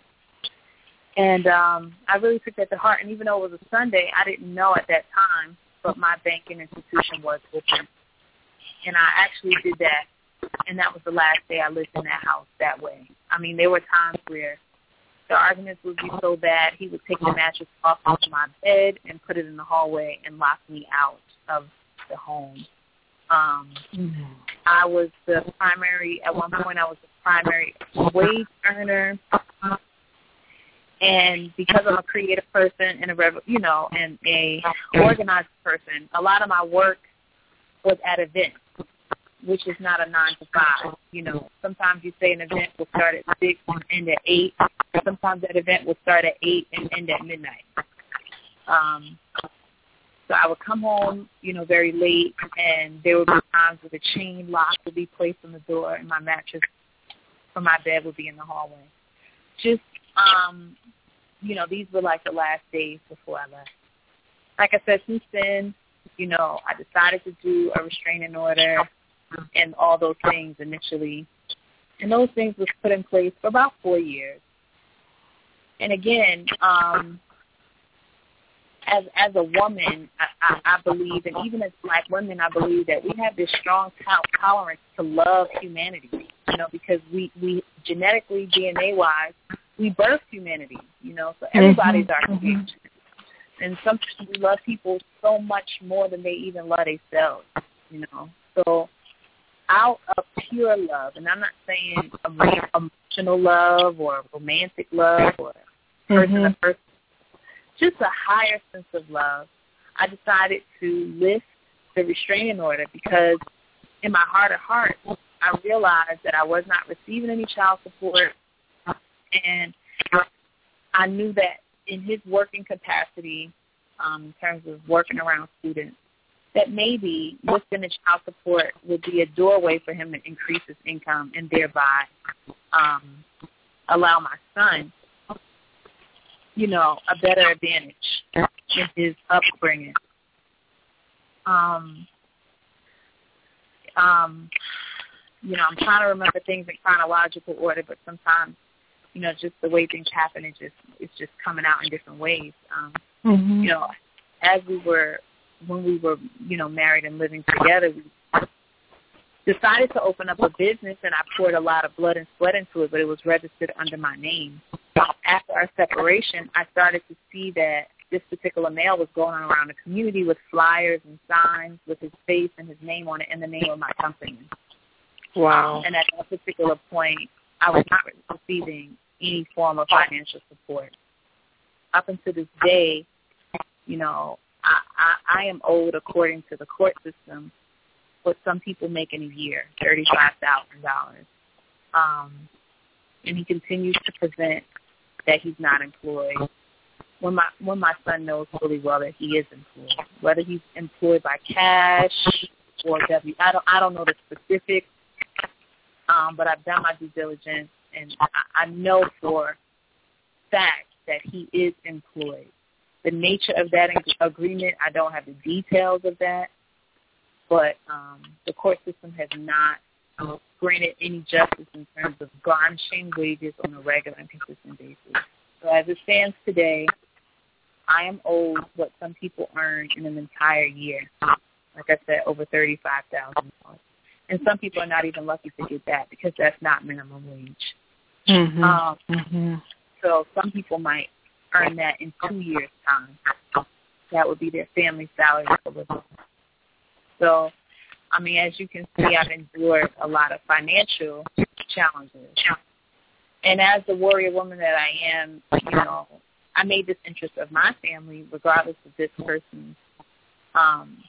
And um, I really took that to heart. And even though it was a Sunday, I didn't know at that time, but my banking institution was open. And I actually did that, and that was the last day I lived in that house that way. I mean, there were times where the arguments would be so bad, he would take the mattress off of my bed and put it in the hallway and lock me out of the home. Um, mm-hmm. I was the primary, at one point I was the primary wage earner. And because I'm a creative person and a, you know, and a organized person, a lot of my work was at events, which is not a nine to five. You know, sometimes you say an event will start at six and end at eight. Sometimes that event will start at eight and end at midnight. Um, so I would come home, you know, very late, and there would be times where the chain lock would be placed on the door, and my mattress from my bed would be in the hallway. Just Um, you know, these were like the last days before I left. Like I said, since then, you know, I decided to do a restraining order and all those things initially. And those things were put in place for about four years. And again, um, as as a woman, I, I, I believe, and even as black women, I believe that we have this strong to- tolerance to love humanity, you know, because we, we genetically, D N A-wise, we birth humanity, you know, so everybody's mm-hmm. our creation. And sometimes we love people so much more than they even love themselves, you know. So out of pure love, and I'm not saying emotional love or romantic love or person to
mm-hmm.
person, just a higher sense of love, I decided to lift the restraining order because in my heart of hearts, I realized that I was not receiving any child support, and I knew that in his working capacity, um, in terms of working around students, that maybe lifting the child support would be a doorway for him to increase his income and thereby um, allow my son, you know, a better advantage in his upbringing. Um, um, you know, I'm trying to remember things in chronological order, but sometimes, you know, just the way things happen, it just it's just coming out in different ways. Um, mm-hmm. You know, as we were, when we were, you know, married and living together, we decided to open up a business, and I poured a lot of blood and sweat into it, but it was registered under my name. After our separation, I started to see that this particular male was going around the community with flyers and signs with his face and his name on it and the name of my company.
Wow.
And at that particular point, I was not receiving any form of financial support. Up until this day, you know, I, I, I am owed, according to the court system, what some people make in a year, thirty-five thousand dollars. Um, and he continues to present that he's not employed when my when my son knows fully well that he is employed. Whether he's employed by cash or W, I don't I don't know the specifics, um, but I've done my due diligence, and I, I know for fact that he is employed. The nature of that agreement, I don't have the details of that, but um, the court system has not uh, granted any justice in terms of garnishing wages on a regular and consistent basis. So as it stands today, I am owed what some people earn in an entire year. Like I said, over thirty-five thousand dollars. And some people are not even lucky to get that because that's not minimum wage.
Mm-hmm.
Um,
mm-hmm.
So some people might earn that in two years' time. That would be their family salary for living. So, I mean, as you can see, I've endured a lot of financial challenges. And as the warrior woman that I am, you know, I made this interest of my family, regardless of this person's, um,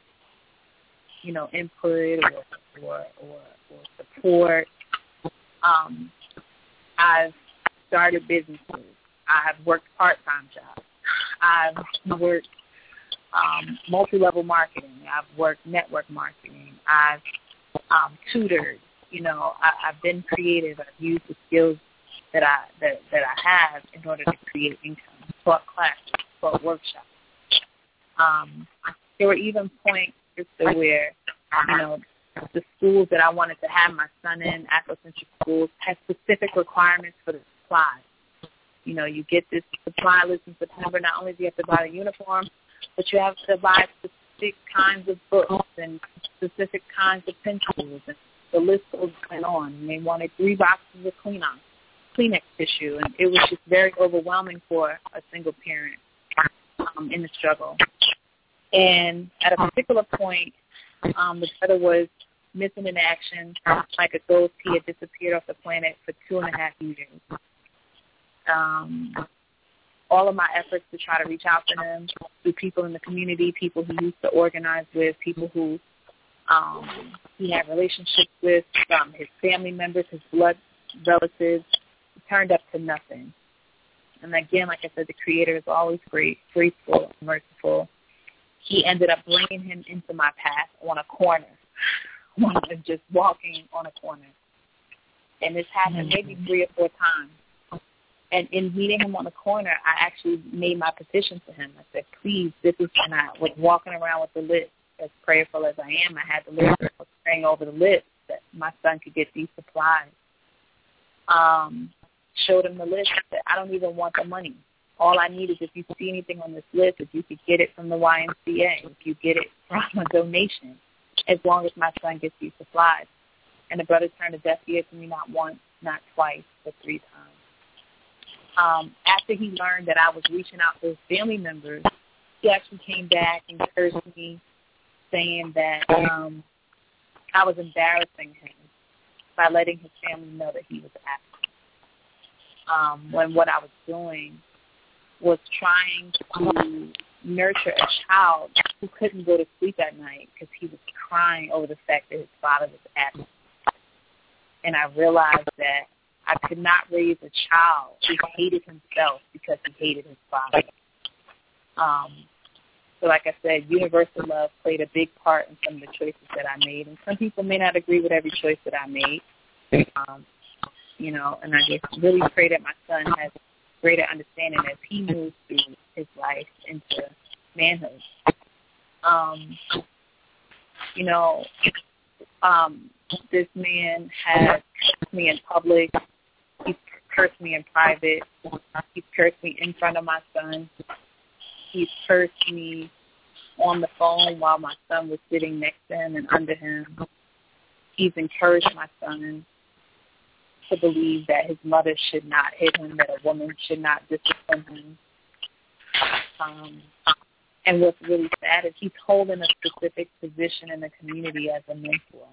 you know, input or or, or, or support. Um, I've started businesses. I've worked part-time jobs. I've worked um, multi-level marketing. I've worked network marketing. I've um, tutored. You know, I, I've been creative. I've used the skills that I that, that I have in order to create income. Taught classes, taught workshops. Um, there were even points where, you know, the schools that I wanted to have my son in, Afrocentric schools, had specific requirements for the supplies. You know, you get this supply list in September. Not only do you have to buy the uniform, but you have to buy specific kinds of books and specific kinds of pencils. And the list goes on. And they wanted three boxes of Kleenex, Kleenex tissue. And it was just very overwhelming for a single parent um, in the struggle. And at a particular point, um, the brother was missing in action. Like a ghost, he had disappeared off the planet for two and a half years. Um, all of my efforts to try to reach out to him through people in the community, people he used to organize with, people who um, he had relationships with, um, his family members, his blood relatives, turned up to nothing. And again, like I said, the Creator is always great, graceful, merciful. He ended up bringing him into my path on a corner, just walking on a corner. And this happened maybe three or four times. And in meeting him on the corner, I actually made my petition to him. I said, please, this is, and I was walking around with the list, as prayerful as I am. I had the list, I was praying over the list that my son could get these supplies. Um, showed him the list. I said, I don't even want the money. All I need is if you see anything on this list, if you could get it from the Y M C A, if you get it from a donation, as long as my son gets these supplies. And the brother turned a deaf ear to me not once, not twice, but three times. Um, after he learned that I was reaching out to his family members, he actually came back and cursed me, saying that um, I was embarrassing him by letting his family know that he was African. Um, when what I was doing was trying to nurture a child who couldn't go to sleep at night because he was crying over the fact that his father was absent. And I realized that I could not raise a child who hated himself because he hated his father. Um, so like I said, universal love played a big part in some of the choices that I made. And some people may not agree with every choice that I made. Um, you know, and I just really pray that my son has greater understanding as he moves through his life into manhood. Um, you know, um, this man has cursed me in public. He's cursed me in private. He's cursed me in front of my son. He's cursed me on the phone while my son was sitting next to him and under him. He's encouraged my son to believe that his mother should not hit him, that a woman should not discipline him. Um, and what's really sad is he's holding a specific position in the community as a mentor.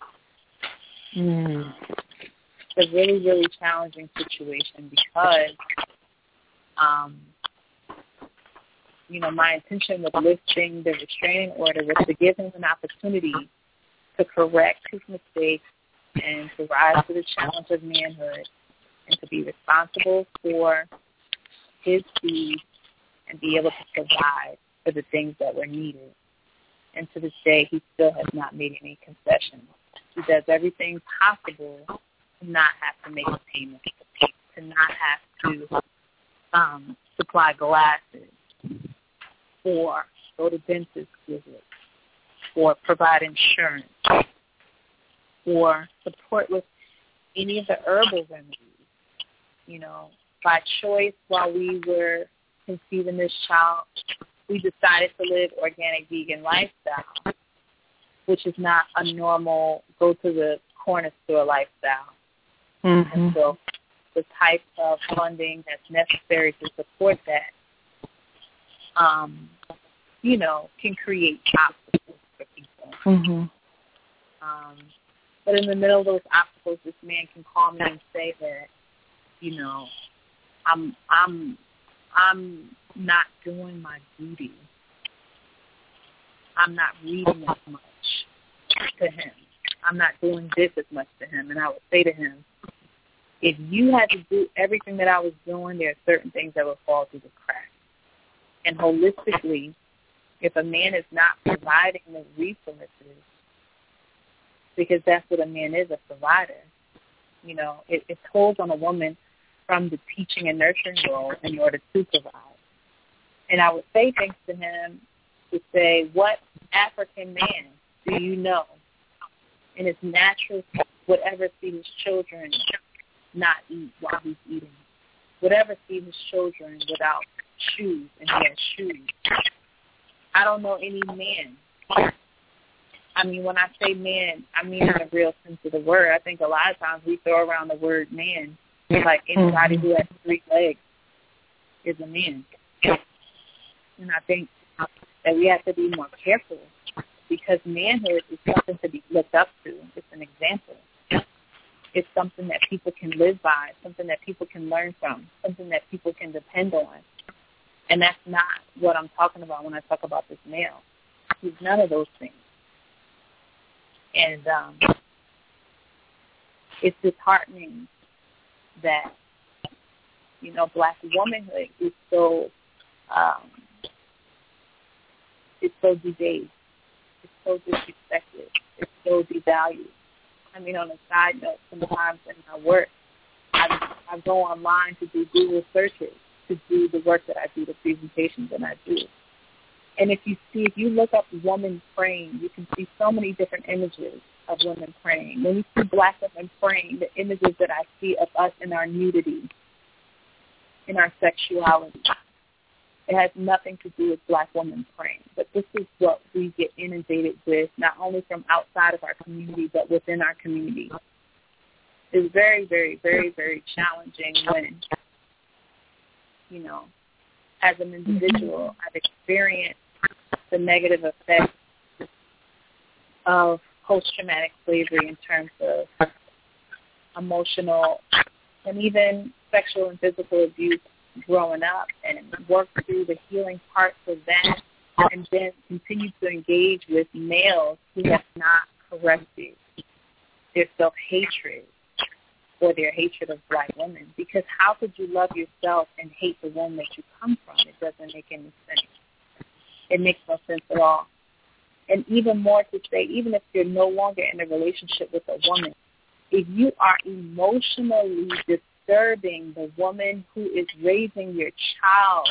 Mm.
It's a really, really challenging situation because, um, you know, my intention with lifting the restraining order was to give him an opportunity to correct his mistakes and to rise to the challenge of manhood and to be responsible for his food and be able to provide for the things that were needed. And to this day, he still has not made any concessions. He does everything possible to not have to make a payment, to not have to um, supply glasses or go to dentist visits or provide insurance or support with any of the herbal remedies. You know, by choice, while we were conceiving this child, we decided to live organic vegan lifestyle, which is not a normal go to the corner store lifestyle.
Mm-hmm.
And so the type of funding that's necessary to support that, um, you know, can create obstacles for people.
Mm-hmm.
Um, but in the middle of those obstacles, this man can call me and say that, you know, I'm I'm I'm not doing my duty. I'm not reading as much to him. I'm not doing this as much to him. And I would say to him, if you had to do everything that I was doing, there are certain things that would fall through the cracks. And holistically, if a man is not providing the resources, because that's what a man is, a provider, you know, it, it pulls on a woman from the teaching and nurturing role in order to provide. And I would say things to him to say, what African man do you know in his natural whatever see his children not eat while he's eating? Whatever see his children without shoes and he has shoes? I don't know any man. I mean, when I say man, I mean in the real sense of the word. I think a lot of times we throw around the word man like anybody who has three legs is a man. And I think that we have to be more careful because manhood is something to be looked up to. It's an example. It's something that people can live by, something that people can learn from, something that people can depend on. And that's not what I'm talking about when I talk about this male. He's none of those things. And um, it's disheartening that, you know, black womanhood is so, um, it's so debased. It's so disrespected. It's so devalued. I mean, on a side note, sometimes in my work, I, I go online to do Google searches to do the work that I do, the presentations that I do. And if you see, if you look up women praying, you can see so many different images of women praying. When you see black women praying, the images that I see of us in our nudity, in our sexuality, it has nothing to do with black women praying. But this is what we get inundated with, not only from outside of our community, but within our community. It's very, very, very, very challenging when, you know, as an individual, I've experienced the negative effects of post-traumatic slavery in terms of emotional and even sexual and physical abuse growing up and work through the healing parts of that, and then continue to engage with males who have not corrected their self-hatred or their hatred of black women. Because how could you love yourself and hate the one that you come from? It doesn't make any sense. It makes no sense at all. And even more to say, even if you're no longer in a relationship with a woman, if you are emotionally disturbing the woman who is raising your child,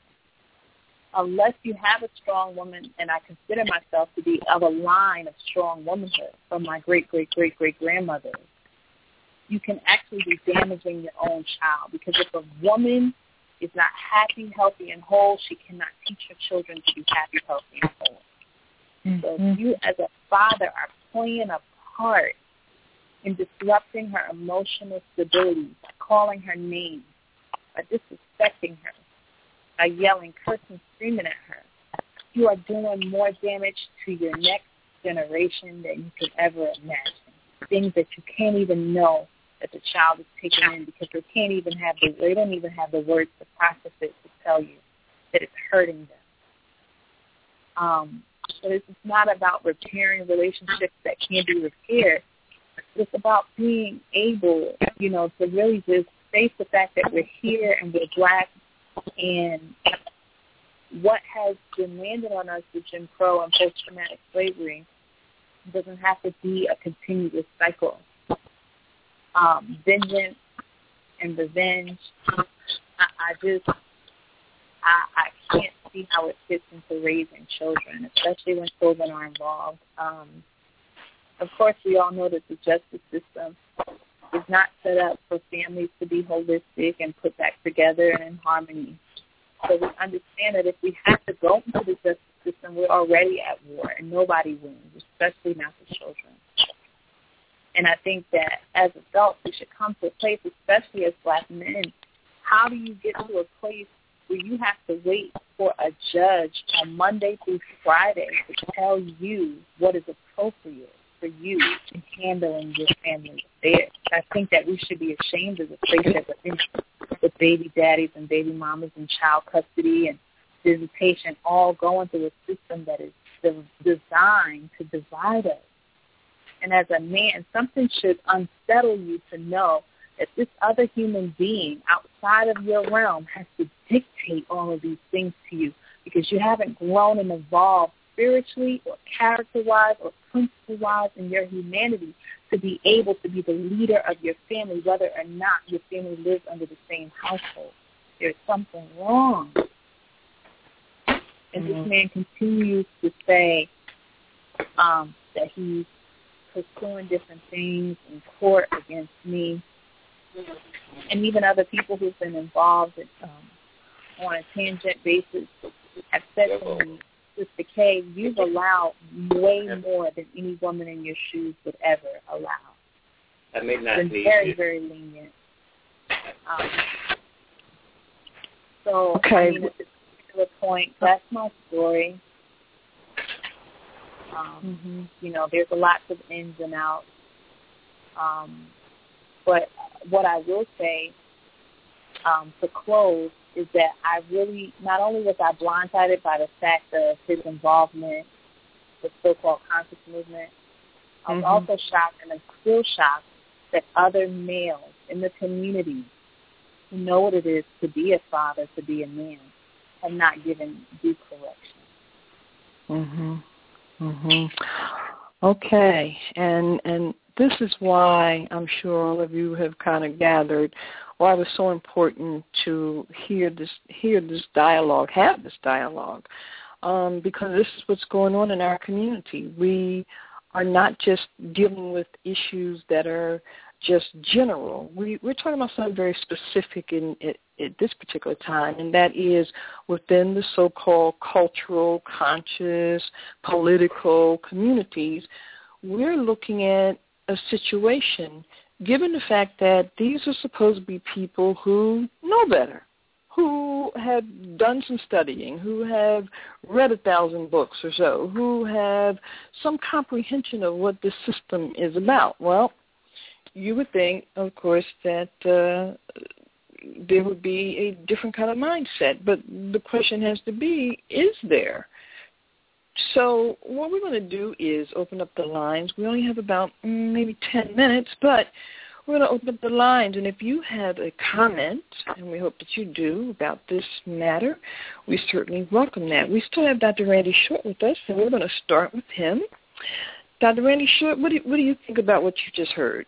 unless you have a strong woman, and I consider myself to be of a line of strong womanhood from my great-great-great-great-grandmother, you can actually be damaging your own child. Because if a woman is not happy, healthy, and whole, she cannot teach her children to be happy, healthy, and whole. Mm-hmm. So if you as a father are playing a part in disrupting her emotional stability, by calling her names, by disrespecting her, by yelling, cursing, screaming at her, you are doing more damage to your next generation than you could ever imagine. Things that you can't even know that the child is taking in, because they can't even have the they don't even have the words to process it to tell you that it's hurting them. Um, so it's not about repairing relationships that can't be repaired. It's about being able, you know, to really just face the fact that we're here and we're black, and what has been landed on us with Jim Crow and post-traumatic slavery doesn't have to be a continuous cycle. Um, vengeance and revenge, I, I just, I, I can't see how it fits into raising children, especially when children are involved. Um, of course, we all know that the justice system is not set up for families to be holistic and put back together and in harmony. So we understand that if we have to go into the justice system, we're already at war, and nobody wins, especially not the children. And I think that as adults, we should come to a place, especially as black men, how do you get to a place where you have to wait for a judge on Monday through Friday to tell you what is appropriate for you in handling your family affairs? I think that we should be ashamed of the place that we're in, with baby daddies and baby mamas and child custody and visitation all going through a system that is designed to divide us. And as a man, something should unsettle you to know that this other human being outside of your realm has to dictate all of these things to you, because you haven't grown and evolved spiritually or character-wise or principle-wise in your humanity to be able to be the leader of your family, whether or not your family lives under the same household. There's something wrong. And mm-hmm. this man continues to say um, that he's pursuing different things in court against me, and even other people who've been involved in, um, on a tangent basis have said to me, Sister K, you've allowed way more than any woman in your shoes would ever allow.
I may not
it's been
need
very,
you.
very lenient. Um, so,
okay.
I mean, at this particular point, that's my story. Um, mm-hmm. You know, there's a lot of ins and outs. Um, but what I will say um, to close is that I really, not only was I blindsided by the fact of his involvement with so-called conscious movement, I was mm-hmm. also shocked, and I'm still shocked, that other males in the community who know what it is to be a father, to be a man, have not given due correction.
Mm-hmm. Mm-hmm. Okay, and and this is why I'm sure all of you have kind of gathered why it was so important to hear this hear this dialogue, have this dialogue, um, because this is what's going on in our community. We are not just dealing with issues that are just general. We, we're talking about something very specific in, in, at this particular time, and that is within the so-called cultural, conscious, political communities. We're looking at a situation, given the fact that these are supposed to be people who know better, who have done some studying, who have read a thousand books or so, who have some comprehension of what this system is about. Well, you would think, of course, that uh, there would be a different kind of mindset. But the question has to be, is there? So what we're going to do is open up the lines. We only have about mm, maybe ten minutes, but we're going to open up the lines. And if you have a comment, and we hope that you do, about this matter, we certainly welcome that. We still have Doctor Randy Short with us, and we're going to start with him. Doctor Randy Short, what do you, what do you think about what you just heard?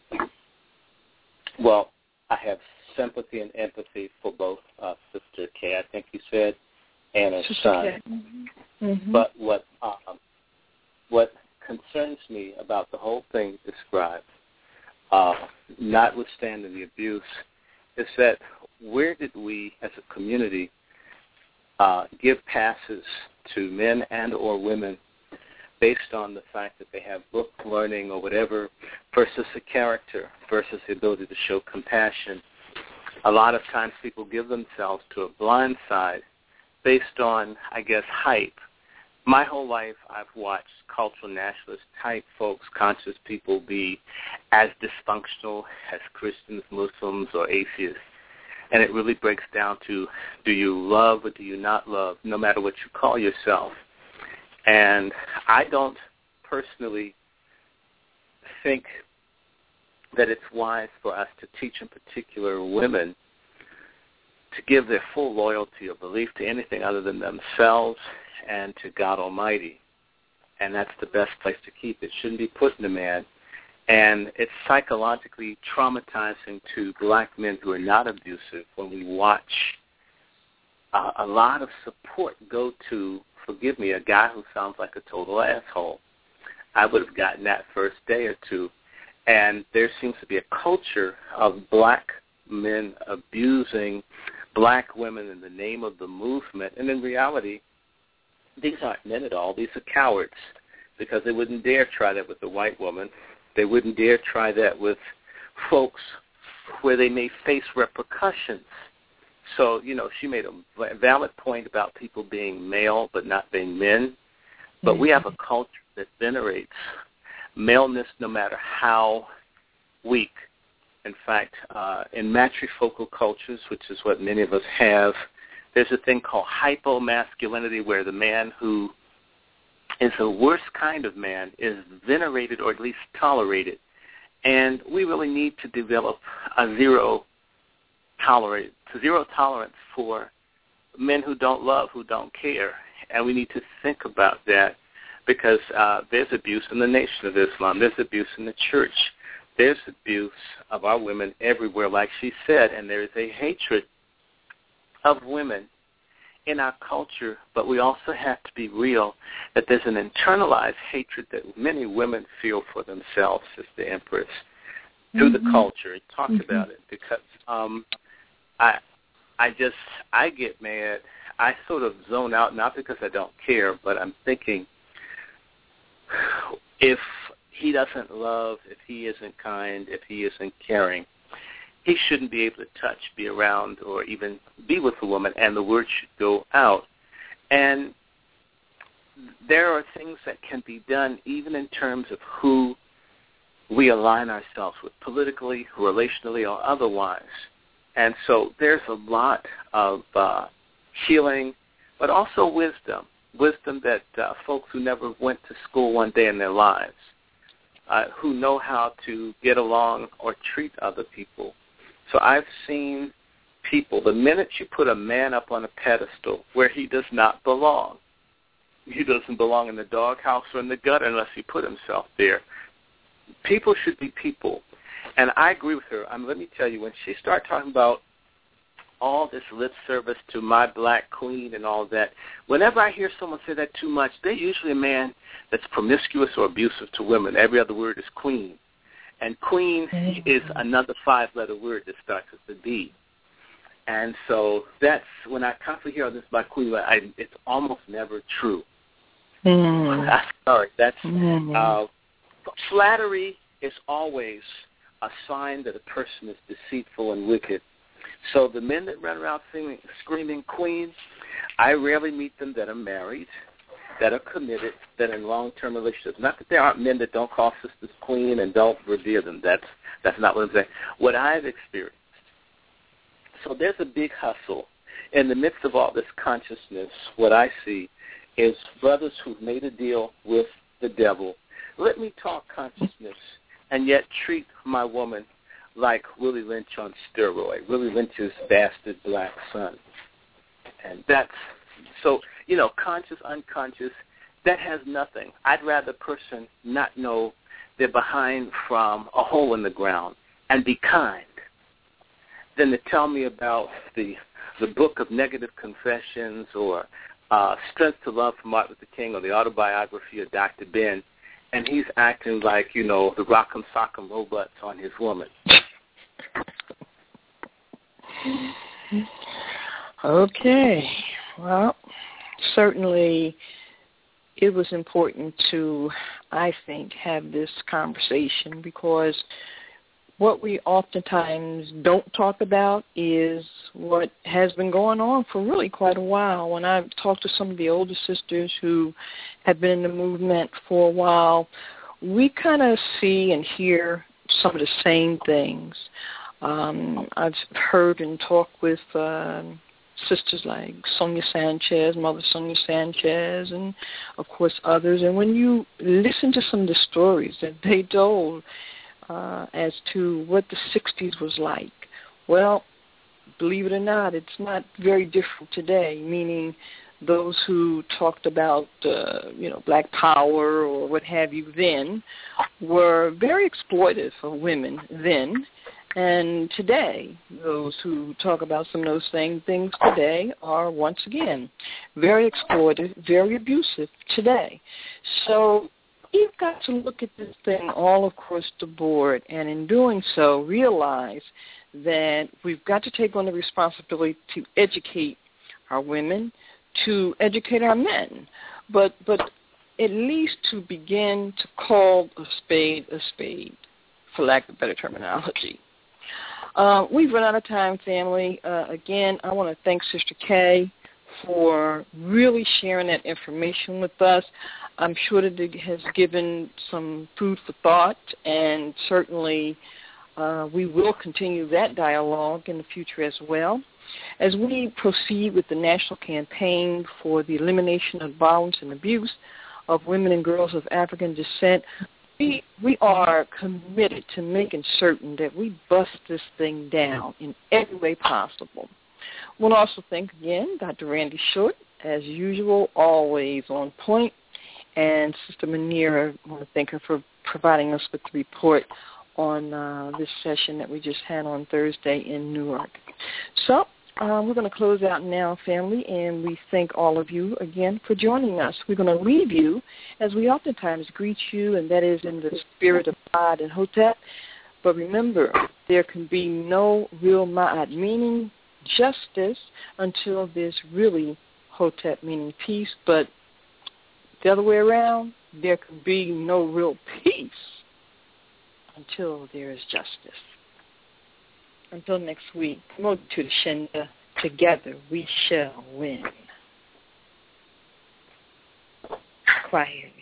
Well, I have sympathy and empathy for both uh, Sister Kay, I think you said, and her son. Mm-hmm. Mm-hmm. But what um, what concerns me about the whole thing described, uh, notwithstanding the abuse, is that where did we as a community uh, give passes to men and or women based on the fact that they have book learning or whatever versus the character versus the ability to show compassion? A lot of times people give themselves to a blind side based on, I guess, hype. My whole life I've watched cultural nationalist type folks, conscious people, be as dysfunctional as Christians, Muslims, or atheists. And it really breaks down to, do you love or do you not love, no matter what you call yourself? And I don't personally think that it's wise for us to teach, in particular, women to give their full loyalty or belief to anything other than themselves and to God Almighty. And that's the best place to keep it. It shouldn't be put in a man. And it's psychologically traumatizing to black men who are not abusive when we watch uh, a lot of support go to, forgive me, a guy who sounds like a total asshole. I would have gotten that first day or two. And there seems to be a culture of black men abusing black women in the name of the movement. And in reality, these aren't men at all. These are cowards, because they wouldn't dare try that with a white woman. They wouldn't dare try that with folks where they may face repercussions. So, you know, she made a valid point about people being male but not being men. But we have a culture that venerates maleness no matter how weak. In fact, uh, in matrifocal cultures, which is what many of us have, there's a thing called hypomasculinity, where the man who is the worst kind of man is venerated or at least tolerated. And we really need to develop a zero tolerance, zero tolerance for men who don't love, who don't care. And we need to think about that, because uh, there's abuse in the Nation of Islam. There's abuse in the church. There's abuse of our women everywhere, like she said, and there is a hatred of women in our culture, but we also have to be real that there's an internalized hatred that many women feel for themselves, Sister Empress, through mm-hmm. the culture. Talk mm-hmm. about it, because um, I, I just, I get mad. I sort of zone out, not because I don't care, but I'm thinking, if he doesn't love, if he isn't kind, if he isn't caring, he shouldn't be able to touch, be around, or even be with a woman, and the word should go out. And there are things that can be done even in terms of who we align ourselves with, politically, relationally, or otherwise. And so there's a lot of uh, healing, but also wisdom, wisdom that uh, folks who never went to school one day in their lives, uh, who know how to get along or treat other people. So I've seen people, the minute you put a man up on a pedestal where he does not belong, he doesn't belong in the doghouse or in the gutter unless he put himself there. People should be people. And I agree with her. I mean, let me tell you, when she started talking about all this lip service to my black queen and all that, whenever I hear someone say that too much, they're usually a man that's promiscuous or abusive to women. Every other word is queen. And queen mm-hmm. is another five-letter word that starts with the B. And so that's, when I constantly hear this by queen, I, it's almost never true. Mm-hmm. I'm sorry. That's, mm-hmm. uh, flattery is always a sign that a person is deceitful and wicked. So the men that run around singing, screaming queen, I rarely meet them that are married, that are committed, that are in long-term relationships. Not that there aren't men that don't call sisters queen and don't revere them. That's that's not what I'm saying. What I've experienced, So there's a big hustle. In the midst of all this consciousness, what I see is brothers who've made a deal with the devil. Let me talk consciousness and yet treat my woman like Willie Lynch on steroid, Willie Lynch's bastard black son. And that's, so, you know, conscious, unconscious, that has nothing. I'd rather a person not know they're behind from a hole in the ground and be kind than to tell me about the the book of negative confessions or uh, Strength to Love from Martin Luther King or the autobiography of Doctor Ben, and he's acting like, you know, the rock'em sock'em robots on his woman.
Okay. Well, certainly it was important to, I think, have this conversation because what we oftentimes don't talk about is what has been going on for really quite a while. When I've talked to some of the older sisters who have been in the movement for a while, we kind of see and hear some of the same things. Um, I've heard and talked with uh, sisters like Sonia Sanchez, Mother Sonia Sanchez, and, of course, others. And when you listen to some of the stories that they told, Uh, as to what the sixties was like. Well, believe it or not, it's not very different today, meaning those who talked about, uh, you know, black power or what have you then were very exploitive of women then. And today, those who talk about some of those same things today are once again very exploitive, very abusive today. So you've got to look at this thing all across the board, and in doing so, realize that we've got to take on the responsibility to educate our women, to educate our men, but but at least to begin to call a spade a spade, for lack of better terminology. Uh, we've run out of time, family. Uh, again, I want to thank Sister Kay for really sharing that information with us. I'm sure that it has given some food for thought, and certainly uh, we will continue that dialogue in the future as well. As we proceed with the national campaign for the elimination of violence and abuse of women and girls of African descent, we, we are committed to making certain that we bust this thing down in every way possible. We'll also thank, again, Doctor Randy Short, as usual, always on point. And Sister Manira, I want to thank her for providing us with the report on uh, this session that we just had on Thursday in Newark. So uh, we're going to close out now, family, and we thank all of you again for joining us. We're going to leave you, as we oftentimes greet you, and that is in the spirit of Ma'at and Hotep. But remember, there can be no real Ma'at, meaning justice, until there's really Hotep, meaning peace. But the other way around, there can be no real peace until there is justice. Until next week, Mo to the Shinda, together we shall win. Quiet.